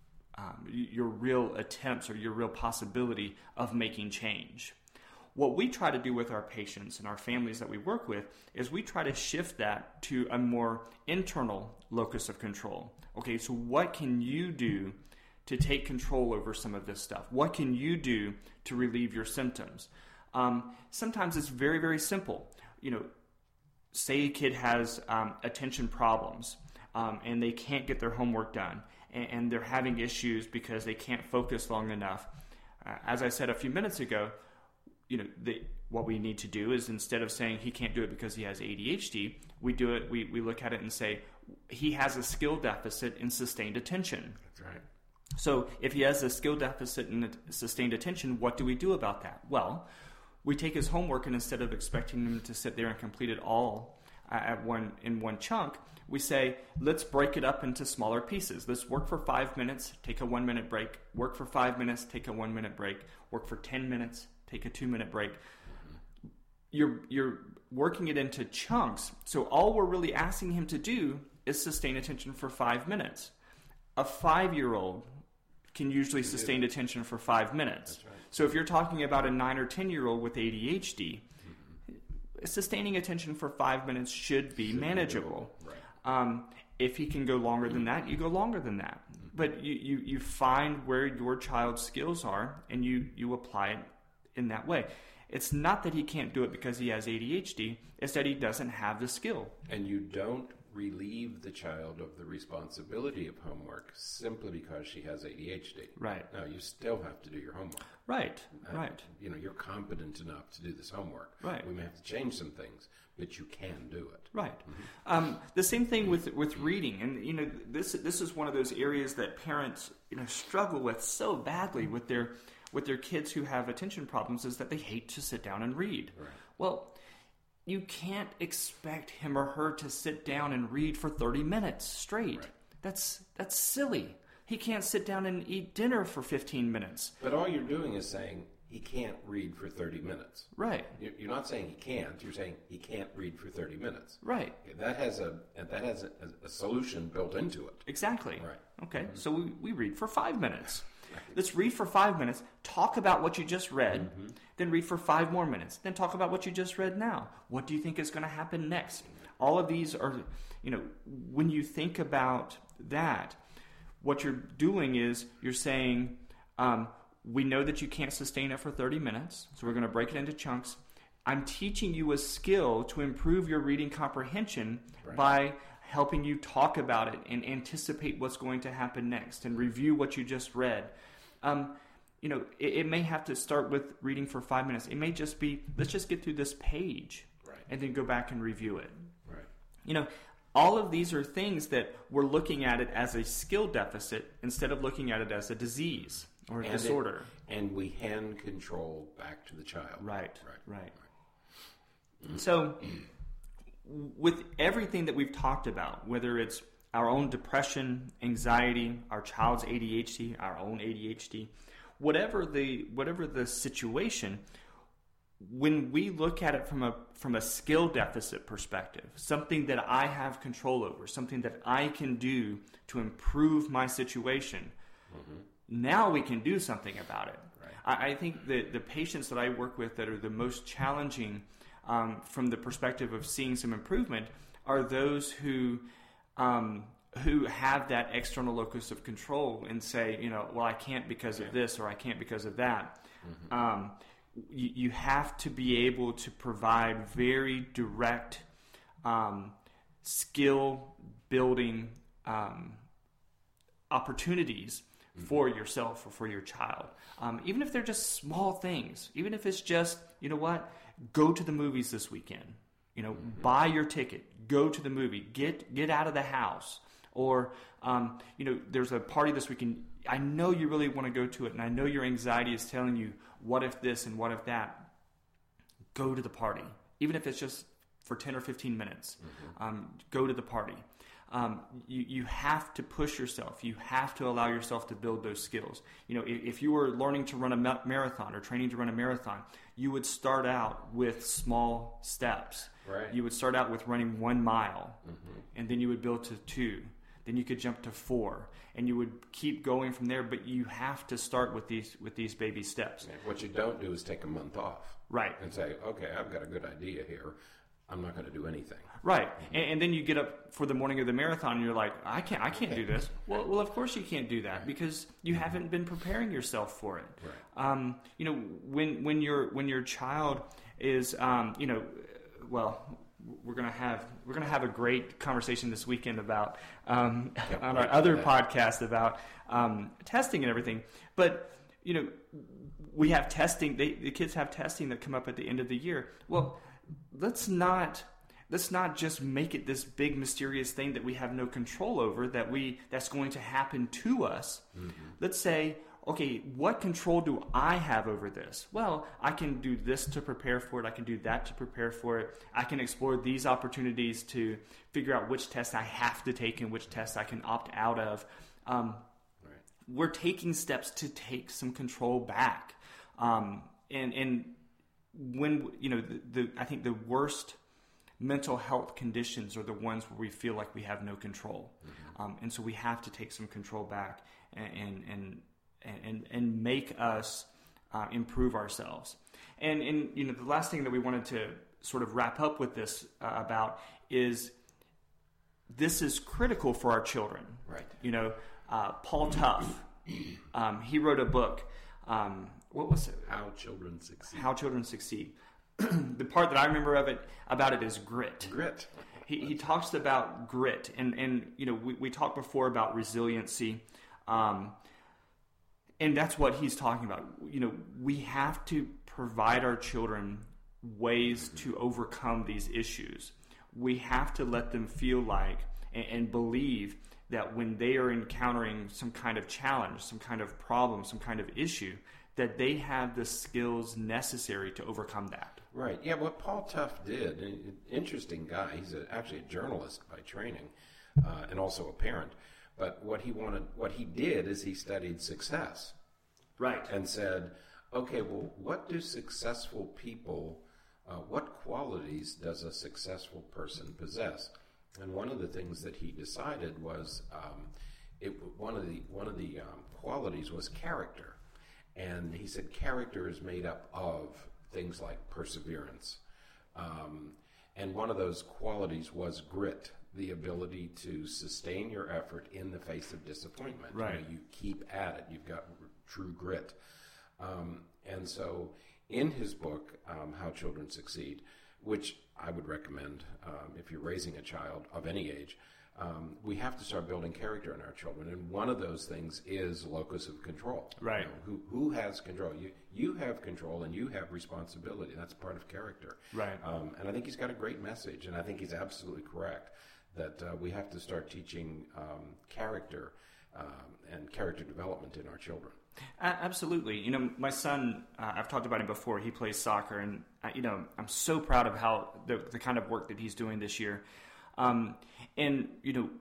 Um, your real attempts or your real possibility of making change. What we try to do with our patients and our families that we work with is we try to shift that to a more internal locus of control. Okay, so what can you do to take control over some of this stuff? What can you do to relieve your symptoms? Um, sometimes it's very, very simple. You know, say a kid has um, attention problems um, and they can't get their homework done, and, and they're having issues because they can't focus long enough. Uh, as I said a few minutes ago, you know, the, what we need to do is, instead of saying he can't do it because he has A D H D, we do it. We, we look at it and say he has a skill deficit in sustained attention. That's right. So if he has a skill deficit in sustained attention, what do we do about that? Well, we take his homework, and instead of expecting him to sit there and complete it all at one in one chunk, we say, let's break it up into smaller pieces. Let's work for five minutes, take a one minute break. Work for five minutes, take a one minute break. Work for ten minutes, take a two minute break. You're you're working it into chunks. So all we're really asking him to do is sustain attention for five minutes. A five-year-old can usually sustain attention for five minutes. That's right. So if you're talking about a nine or ten-year-old with A D H D, mm-hmm. sustaining attention for five minutes should be should manageable. Be right. Um, if he can go longer than that, you go longer than that. Mm-hmm. But you, you, you find where your child's skills are, and you, you apply it in that way. It's not that he can't do it because he has A D H D. It's that he doesn't have the skill. And you don't relieve the child of the responsibility of homework simply because she has A D H D. Right. No, you still have to do your homework. Right, Uh, right. You know, you're competent enough to do this homework. Right. We may have to change some things, but you can do it. Right. Um, the same thing with, with reading. And, you know, this this is one of those areas that parents, you know, struggle with so badly with their with their kids who have attention problems, is that they hate to sit down and read. Right. Well, you can't expect him or her to sit down and read for thirty minutes straight. Right. That's that's silly. He can't sit down and eat dinner for fifteen minutes. But all you're doing is saying he can't read for thirty minutes. Right. You- You're not saying he can't. You're saying he can't read for thirty minutes. Right. Okay, That has a that has a, a solution built into it. Exactly. Right. Okay. So we, we read for five minutes. Let's read for five minutes, talk about what you just read, mm-hmm. then read for five more minutes, then talk about what you just read now. What do you think is going to happen next? All of these are, you know, when you think about that, what you're doing is you're saying, um, we know that you can't sustain it for thirty minutes, so we're going to break it into chunks. I'm teaching you a skill to improve your reading comprehension Right. by helping you talk about it and anticipate what's going to happen next and review what you just read. Um, you know, it, it may have to start with reading for five minutes. It may just be, let's just get through this page Right. and then go back and review it. Right. You know, all of these are things that we're looking at it as a skill deficit instead of looking at it as a disease or a And it- disorder. and we hand control back to the child. Right, Right. right. So, with everything that we've talked about, whether it's our own depression, anxiety, our child's A D H D, our own A D H D, whatever the whatever the situation, when we look at it from a from a skill deficit perspective, something that I have control over, something that I can do to improve my situation, mm-hmm. now we can do something about it. Right. I, I think that the patients that I work with that are the most challenging um, from the perspective of seeing some improvement are those who um, who have that external locus of control and say, you know, well, I can't because of this or I can't because of that. Mm-hmm. Um, you, you have to be able to provide very direct um, skill building um, opportunities mm-hmm. for yourself or for your child. Um, even if they're just small things, even if it's just, you know what, go to the movies this weekend. You know, mm-hmm. buy your ticket, go to the movie, get get out of the house. Or, um, you know, there's a party this weekend. I know you really want to go to it, and I know your anxiety is telling you, what if this and what if that? Go to the party, even if it's just for ten or fifteen minutes. Mm-hmm. Um, go to the party. Um, you, you have to push yourself. You have to allow yourself to build those skills. You know, if, if you were learning to run a ma- marathon or training to run a marathon, you would start out with small steps. Right. You would start out with running one mile, mm-hmm. and then you would build to two. Then you could jump to four, and you would keep going from there. But you have to start with these with these baby steps. Yeah, what you don't do is take a month off, right? And say, okay, I've got a good idea here. I'm not going to do anything. Right, and, and then you get up for the morning of the marathon, and you're like, I can't, I can't do this. Well, well, of course you can't do that because you haven't been preparing yourself for it. Right. Um, you know, when when your when your child is, um, you know, well, we're gonna have we're gonna have a great conversation this weekend about um, Yep, on right, our other yeah. podcast about um, testing and everything. But you know, we have testing. They, the kids have testing that come up at the end of the year. Well, let's not let's not just make it this big mysterious thing that we have no control over. That we that's going to happen to us. Mm-hmm. Let's say, okay, what control do I have over this? Well, I can do this to prepare for it. I can do that to prepare for it. I can explore these opportunities to figure out which tests I have to take and which tests I can opt out of. Um, right. We're taking steps to take some control back. Um, and, and when, you know, the, the, I think the worst mental health conditions are the ones where we feel like we have no control. Mm-hmm. Um, and so we have to take some control back and, and, and And, and make us uh, improve ourselves. And, and you know, the last thing that we wanted to sort of wrap up with this uh, about is this is critical for our children. Right. You know, uh, Paul Tough, um, he wrote a book. Um, what was it? How Children Succeed. How Children Succeed. The part that I remember of it about it is grit. Grit. He, he talks about grit, and and you know, we, we talked before about resiliency. Um, And that's what he's talking about. You know, we have to provide our children ways to overcome these issues. We have to let them feel like and, and believe that when they are encountering some kind of challenge, some kind of problem, some kind of issue, that they have the skills necessary to overcome that. Right. Yeah, what Paul Tough did, an interesting guy. He's a, actually a journalist by training uh, and also a parent. But what he wanted, what he did is he studied success. Right. And said, okay, well, what do successful people, uh, what qualities does a successful person possess? And one of the things that he decided was, um, it one of the one of the um, qualities was character. And he said character is made up of things like perseverance. Um, and one of those qualities was grit, the ability to sustain your effort in the face of disappointment. Right. You know, you keep at it. You've got true grit. Um, and so in his book, um, How Children Succeed, which I would recommend um, if you're raising a child of any age, um, we have to start building character in our children. And one of those things is locus of control. Right. You know, who, who has control? You, you have control and you have responsibility. That's part of character. Right. Um, and I think he's got a great message, and I think he's absolutely correct that uh, we have to start teaching um, character um, and character development in our children. Uh, absolutely. You know, my son, uh, I've talked about him before, he plays soccer, and, uh, you know, I'm so proud of how the, the kind of work that he's doing this year. Um, and, you know,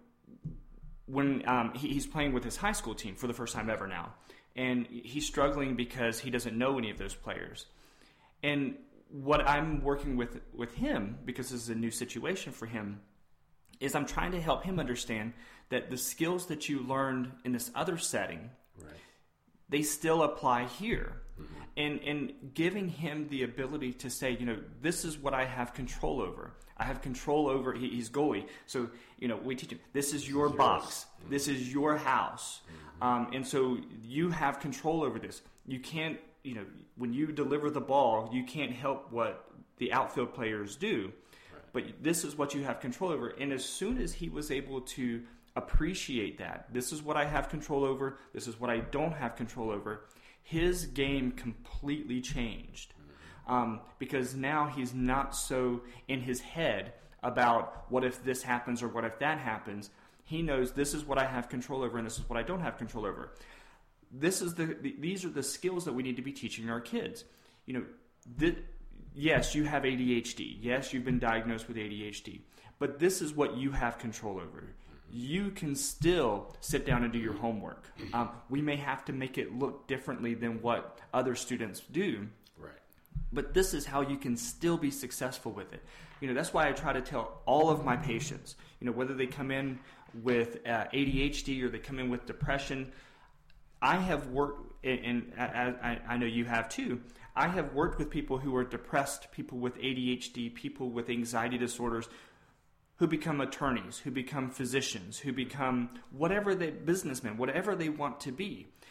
when um, he, he's playing with his high school team for the first time ever now, and he's struggling because he doesn't know any of those players. And what I'm working with with him, because this is a new situation for him, is I'm trying to help him understand that the skills that you learned in this other setting, right, they still apply here. Mm-hmm. And and giving him the ability to say, you know, this is what I have control over. I have control over, he, he's goalie. So, you know, we teach him, this is your this is box. Mm-hmm. This is your house. Mm-hmm. Um, and so you have control over this. You can't, you know, when you deliver the ball, you can't help what the outfield players do. Right. But this is what you have control over. And as soon as he was able to appreciate that, this is what I have control over, this is what I don't have control over, his game completely changed. Um, because now he's not so in his head about what if this happens or what if that happens. He knows this is what I have control over and this is what I don't have control over. This is the, the these are the skills that we need to be teaching our kids. You know, th- yes, you have A D H D. Yes, you've been diagnosed with A D H D. But this is what you have control over. You can still sit down and do your homework. Um, we may have to make it look differently than what other students do. Right. But this is how you can still be successful with it. You know, that's why I try to tell all of my patients, you know, whether they come in with uh, A D H D or they come in with depression, I have worked, and I, I know you have too, I have worked with people who are depressed, people with A D H D, people with anxiety disorders, who become attorneys, who become physicians, who become whatever they, businessmen, whatever they want to be.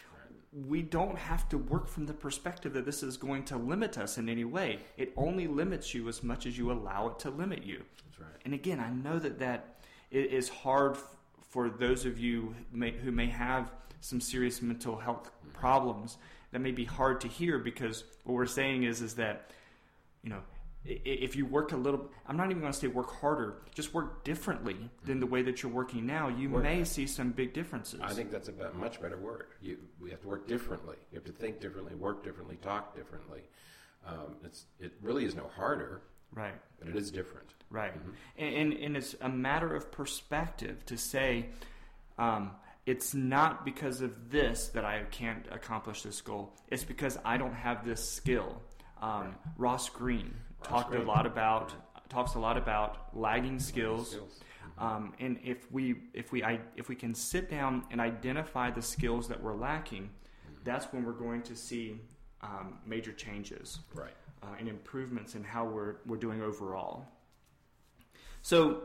we don't have to work from the perspective that this is going to limit us in any way. It only limits you as much as you allow it to limit you. That's right. And again, I know that that is hard f- for those of you who may, who may have some serious mental health problems. That may be hard to hear, because what we're saying is, is that, you know, if you work a little, I'm not even going to say work harder, just work differently than the way that you're working now, you work, may see some big differences. I think that's a much better word. You, we have to work differently. You have to think differently, work differently, talk differently. Um, it's it really is no harder, right? But it is different, right? Mm-hmm. And, and and it's a matter of perspective to say, um, it's not because of this that I can't accomplish this goal. It's because I don't have this skill. Um, right. Ross Greene talked a lot about talks a lot about lagging skills, skills. Mm-hmm. um, and if we if we if we can sit down and identify the skills that we're lacking, mm-hmm. that's when we're going to see um, major changes, right, uh, and improvements in how we're we're doing overall. So,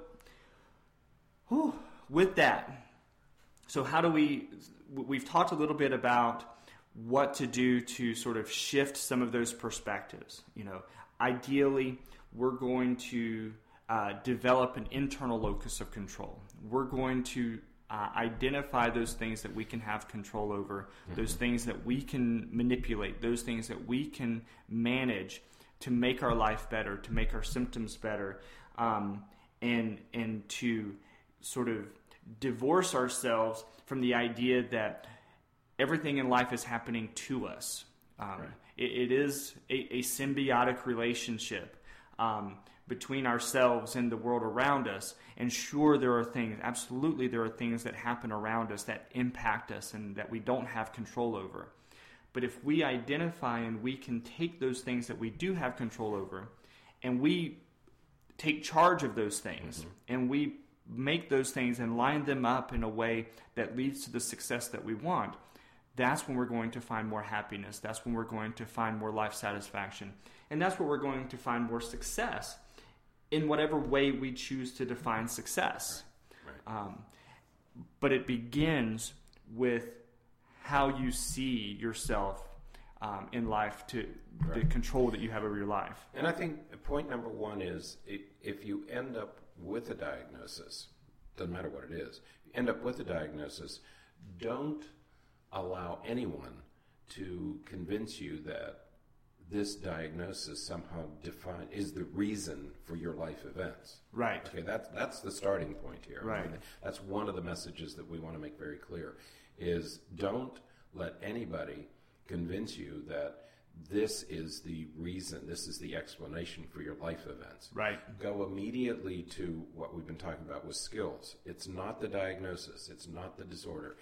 whew, with that, so how do we? We've talked a little bit about what to do to sort of shift some of those perspectives. You know, ideally, we're going to uh, develop an internal locus of control. We're going to uh, identify those things that we can have control over, mm-hmm. those things that we can manipulate, those things that we can manage to make our life better, to make our symptoms better, um, and and to sort of divorce ourselves from the idea that everything in life is happening to us. Um, right. it, it is a, a symbiotic relationship um, between ourselves and the world around us. And sure, there are things, absolutely there are things that happen around us that impact us and that we don't have control over. But if we identify and we can take those things that we do have control over, and we take charge of those things, mm-hmm. and we make those things and line them up in a way that leads to the success that we want, that's when we're going to find more happiness. That's when we're going to find more life satisfaction. And that's where we're going to find more success in whatever way we choose to define success. Right. Right. Um, but it begins with how you see yourself um, in life, to right. the control that you have over your life. And I think point number one is, if you end up with a diagnosis, doesn't matter what it is, you end up with a diagnosis, don't allow anyone to convince you that this diagnosis somehow define is the reason for your life events. Right. Okay, that's that's the starting point here. Right. I mean, that's one of the messages that we want to make very clear, is don't let anybody convince you that this is the reason, this is the explanation for your life events. Right. Go immediately to what we've been talking about with skills. It's not the diagnosis. It's not the disorder.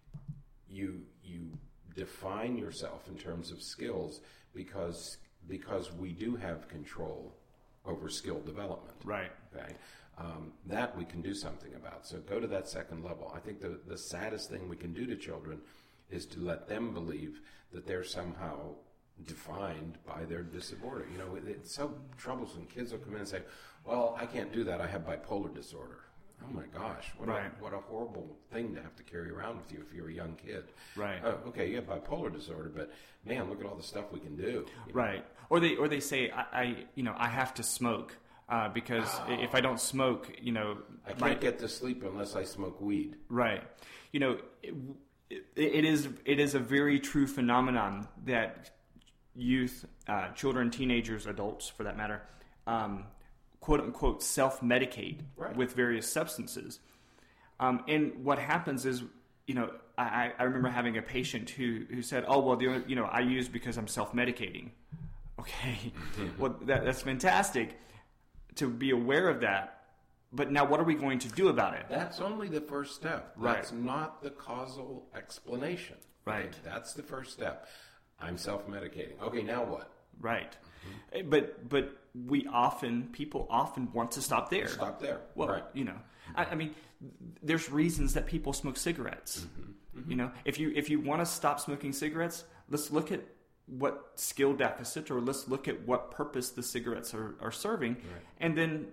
You you define yourself in terms of skills because because we do have control over skill development. Right. Okay. Um, that we can do something about. So go to that second level. I think the the saddest thing we can do to children is to let them believe that they're somehow defined by their disorder. You know, it, it's so troublesome. Kids will come in and say, "Well, I can't do that. I have bipolar disorder." Oh my gosh, what, right. a, what a horrible thing to have to carry around with you if you're a young kid. Right. Uh, okay, you have bipolar disorder, but man, look at all the stuff we can do. You know? Right. Or they or they say, I, I you know, I have to smoke uh, because oh. if I don't smoke, you know, I can't my, get to sleep unless I smoke weed. Right. You know, it, it, it is it is a very true phenomenon that youth, uh, children, teenagers, adults, for that matter, um, quote unquote self-medicate right. with various substances. Um, and what happens is, you know, I, I remember having a patient who, who said, oh, well, the only, you know, I use because I'm self-medicating. Okay. Well, that, that's fantastic to be aware of that. But now what are we going to do about it? That's only the first step. Right. That's not the causal explanation. Right. Okay? That's the first step. I'm self-medicating. Okay, now what? Right. Mm-hmm. But but we often, people often want to stop there. Stop there. Well, right. you know, I, I mean, there's reasons that people smoke cigarettes. Mm-hmm. Mm-hmm. You know, if you if you want to stop smoking cigarettes, let's look at what skill deficit, or let's look at what purpose the cigarettes are, are serving, right. and then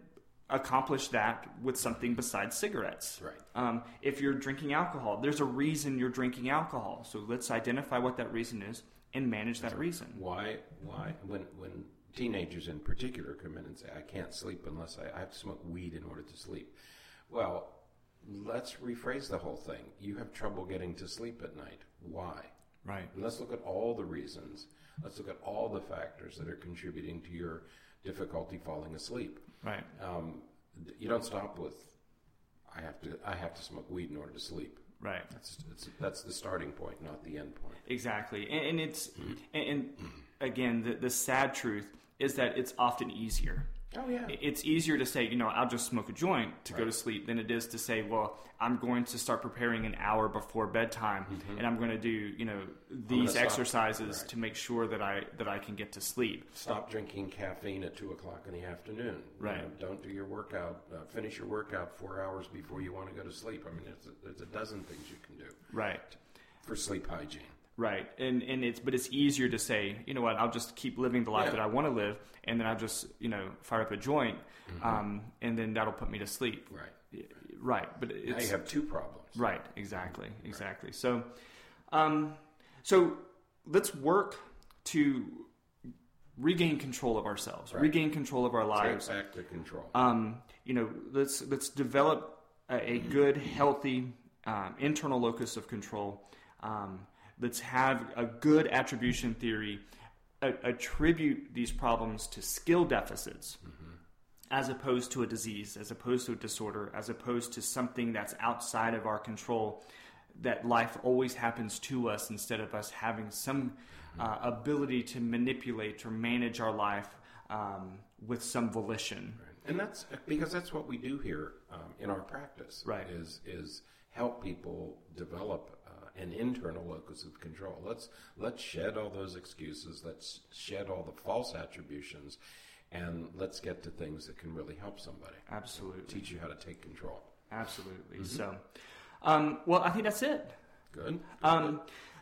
accomplish that with something besides cigarettes. Right. Um, if you're drinking alcohol, there's a reason you're drinking alcohol. So let's identify what that reason is and manage that reason. Why? Why? When when teenagers in particular come in and say, "I can't sleep unless I, I have to smoke weed in order to sleep," well, let's rephrase the whole thing. You have trouble getting to sleep at night. Why? Right. And let's look at all the reasons. Let's look at all the factors that are contributing to your difficulty falling asleep. Right. Um, you don't stop with, I have to I have to smoke weed in order to sleep. Right. That's it's, that's the starting point, not the end point. Exactly. And, and it's and, and again, the, the sad truth is that it's often easier. Oh yeah. It's easier to say, you know, I'll just smoke a joint to right. go to sleep than it is to say, well, I'm going to start preparing an hour before bedtime, mm-hmm. and I'm going to do, you know, these exercises right. to make sure that I that I can get to sleep. Stop drinking caffeine at two o'clock in the afternoon. Right. You know, don't do your workout. Uh, finish your workout four hours before you want to go to sleep. I mean, there's a, there's a dozen things you can do. Right. For sleep hygiene. Right, and and it's but it's easier to say, you know what, I'll just keep living the life yeah. that I want to live, and then I'll just, you know, fire up a joint, mm-hmm. um, and then that'll put me to sleep. Right, right, but it's, now you have two problems. Right, exactly, exactly. Right. So, um, so let's work to regain control of ourselves, right. regain control of our lives. Take back to control. Um, you know, let's let's develop a, a good, healthy um, internal locus of control. Um, Let's have a good attribution theory, a, attribute these problems to skill deficits mm-hmm. as opposed to a disease, as opposed to a disorder, as opposed to something that's outside of our control, that life always happens to us instead of us having some uh, ability to manipulate or manage our life um, with some volition. Right. And that's because that's what we do here um, in our practice, right. is, is help people develop an internal locus of control. Let's let's shed all those excuses. Let's shed all the false attributions, and let's get to things that can really help somebody. Absolutely. Teach you how to take control. Absolutely. Mm-hmm. So, um, well, I think that's it. Good. Um,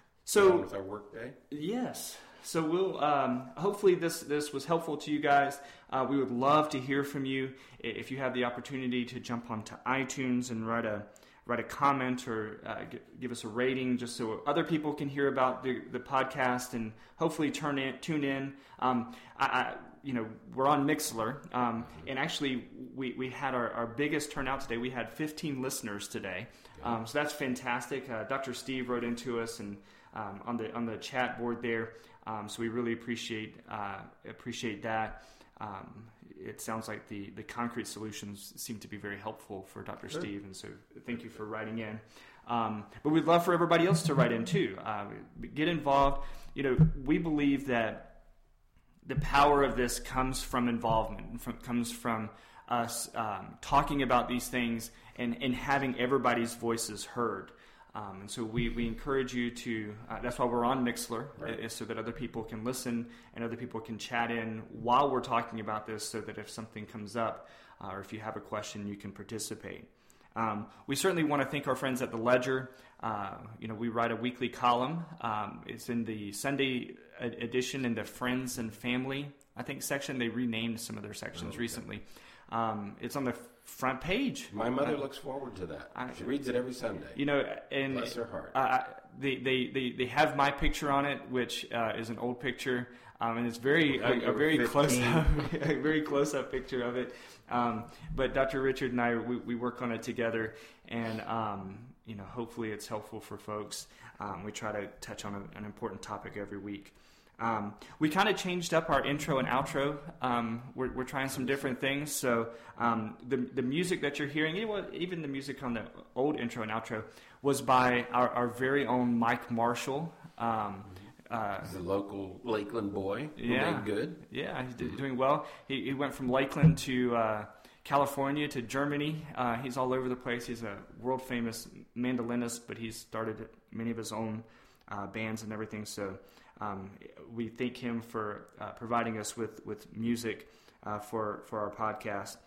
so with our work day. Yes. So we'll um, hopefully this this was helpful to you guys. Uh, we would love to hear from you. If you have the opportunity to jump onto iTunes and write a write a comment or uh, g- give us a rating just so other people can hear about the, the podcast and hopefully turn in, tune in. Um, I, I, you know, we're on Mixlr, um, and actually we, we had our, our biggest turnout today. We had fifteen listeners today, um, so that's fantastic. Uh, Doctor Steve wrote into us and um, on the on the chat board there, um, so we really appreciate uh, appreciate that. Um, it sounds like the, the concrete solutions seem to be very helpful for Doctor Sure. Steve, and so thank you for writing in. Um, but we'd love for everybody else to write in too. Uh, get involved. You know, we believe that the power of this comes from involvement, from, comes from us um, talking about these things and, and having everybody's voices heard. Um, and so we, we encourage you to, uh, that's why we're on Mixlr, right. is so that other people can listen and other people can chat in while we're talking about this, so that if something comes up uh, or if you have a question, you can participate. Um, we certainly want to thank our friends at The Ledger. Uh, you know, we write a weekly column. Um, it's in the Sunday edition in the Friends and Family, I think, section. They renamed some of their sections oh, okay. recently. Um, it's on the front page. My mother uh, looks forward to that. I, she reads it every Sunday. You know, and bless her heart. Uh, they, they, they, they have my picture on it, which uh, is an old picture, um, and it's very a, a very close up, a very close up picture of it. Um, but Doctor Richard and I, we, we work on it together, and um, you know, hopefully it's helpful for folks. Um, we try to touch on a, an important topic every week. Um, we kind of changed up our intro and outro. Um, we're, we're trying some different things. So um, the the music that you're hearing, even the music on the old intro and outro, was by our, our very own Mike Marshall. Um, uh, he's a local Lakeland boy. Yeah, made good. Yeah, he's mm-hmm. doing well. He, he went from Lakeland to uh, California to Germany. Uh, he's all over the place. He's a world famous mandolinist, but he's started many of his own uh, bands and everything. So. Um, we thank him for uh, providing us with, with music uh, for, for our podcast.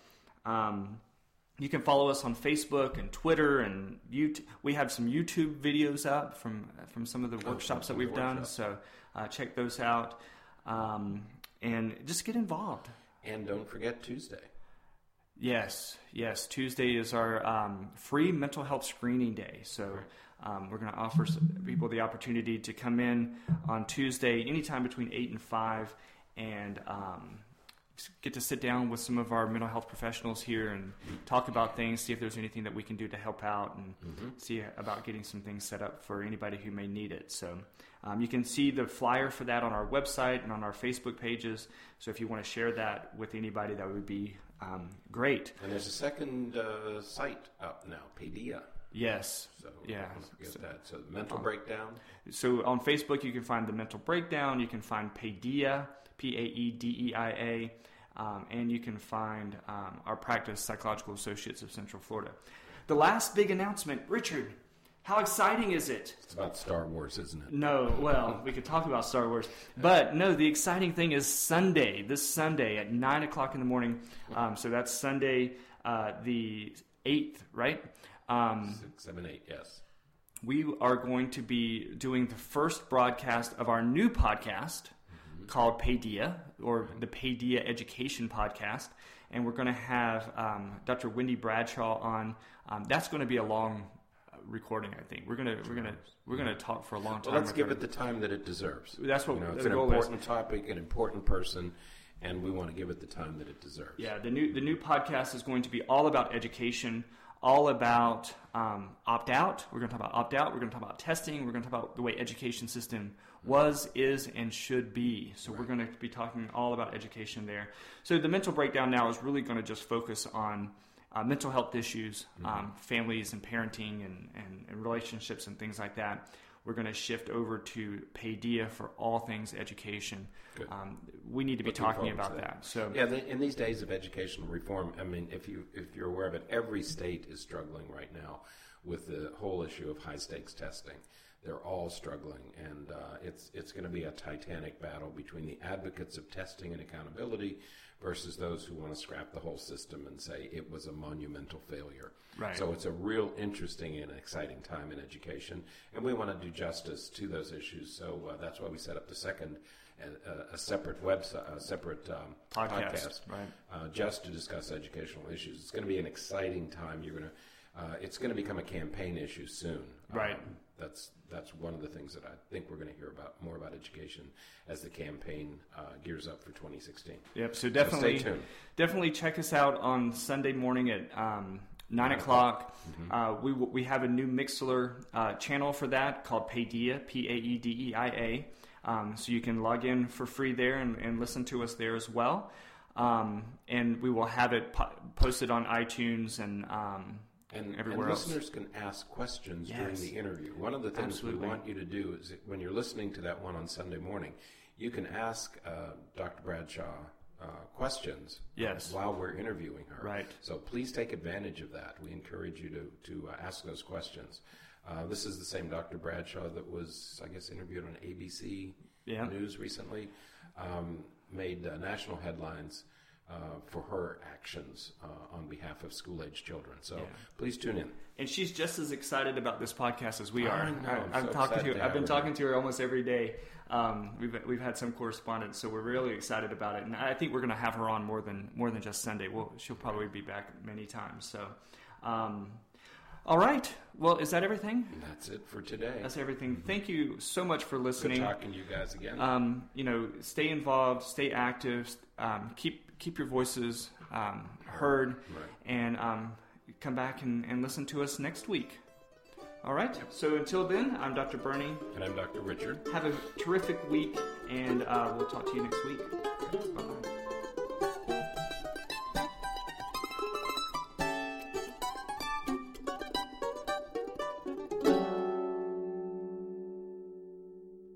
Um, you can follow us on Facebook and Twitter and YouTube. We have some YouTube videos up from from some of the oh, workshops that we've done. Workshop. So uh, check those out um, and just get involved. And don't forget Tuesday. Yes, yes. Tuesday is our um, free mental health screening day. So um, we're going to offer people the opportunity to come in on Tuesday, anytime between eight and five, and um, get to sit down with some of our mental health professionals here and talk about things, see if there's anything that we can do to help out, and mm-hmm. see about getting some things set up for anybody who may need it. So um, you can see the flyer for that on our website and on our Facebook pages. So if you want to share that with anybody, that would be um, great. And there's a second uh, site up now, Paideia. Yes. So yeah. Don't forget so, that. So the mental um, breakdown. So on Facebook, you can find the mental breakdown. You can find Paideia, P A E D E I A. Um, and you can find um, our practice, Psychological Associates of Central Florida. The last big announcement, Richard, how exciting is it? It's about Star Wars, isn't it? No, well, we could talk about Star Wars. But no, the exciting thing is Sunday, this Sunday at nine o'clock in the morning. Um, so that's Sunday uh, the eighth, right? Um, Six, seven, eight, yes. We are going to be doing the first broadcast of our new podcast, called Paideia, or the Paideia Education Podcast, and we're going to have um, Doctor Wendy Bradshaw on. Um, that's going to be a long uh, recording, I think. We're going to we're going to we're going to talk for a long time. Well, let's give it the time that it deserves. That's what you know, the it's an goal important is. topic, an important person, and we want to give it the time that it deserves. Yeah, the new the new podcast is going to be all about education, all about um, opt out. We're going to talk about opt out. We're going to talk about testing. We're going to talk about the way education system was, is, and should be. So right. We're going to be talking all about education there. So the mental breakdown now is really going to just focus on uh, mental health issues, mm-hmm. um, families and parenting and, and, and relationships and things like that. We're going to shift over to Paideia for all things education. Um, we need to be Looking talking about that. that. So yeah, in these days of educational reform, I mean, if you if you're aware of it, every state is struggling right now with the whole issue of high stakes testing. They're all struggling, and uh, it's it's going to be a titanic battle between the advocates of testing and accountability versus those who want to scrap the whole system and say it was a monumental failure. Right. So it's a real interesting and exciting time in education, and we want to do justice to those issues. So uh, that's why we set up the second, uh, a separate website, a separate um, podcast, podcast right. uh, just to discuss educational issues. It's going to be an exciting time. You're going to, uh, it's going to become a campaign issue soon. Right. Um, That's that's one of the things that I think we're going to hear about more about education as the campaign uh, gears up for twenty sixteen. Yep. So definitely, so stay tuned. definitely check us out on Sunday morning at um, nine o'clock. Mm-hmm. Uh, we we have a new Mixlr uh, channel for that called Paideia, P A E D E I A. Um, so you can log in for free there and, and listen to us there as well. Um, and we will have it po- posted on iTunes and. Um, And, everywhere and else. listeners can ask questions yes. during the interview. One of the things Absolutely. we want you to do is that when you're listening to that one on Sunday morning, you can ask uh, Doctor Bradshaw uh, questions yes. while we're interviewing her. Right. So please take advantage of that. We encourage you to, to uh, ask those questions. Uh, this is the same Doctor Bradshaw that was, I guess, interviewed on A B C yeah. News recently, um, made uh, national headlines Uh, for her actions uh, on behalf of school-age children. So yeah. please tune in. And she's just as excited about this podcast as we are. I know. I, I'm so talking to. to I've been her. talking to her almost every day. Um, we've we've had some correspondence, so we're really excited about it. And I think we're going to have her on more than more than just Sunday. Well, she'll probably be back many times. So, um, all right. Well, is that everything? And that's it for today. That's everything. Mm-hmm. Thank you so much for listening. Good talking to you guys again. Um, you know, stay involved, stay active, um, keep keep your voices um, heard, right. and um, come back and, and listen to us next week. All right. So until then, I'm Doctor Bernie. And I'm Doctor Richard. Have a terrific week, and uh, we'll talk to you next week. Bye-bye.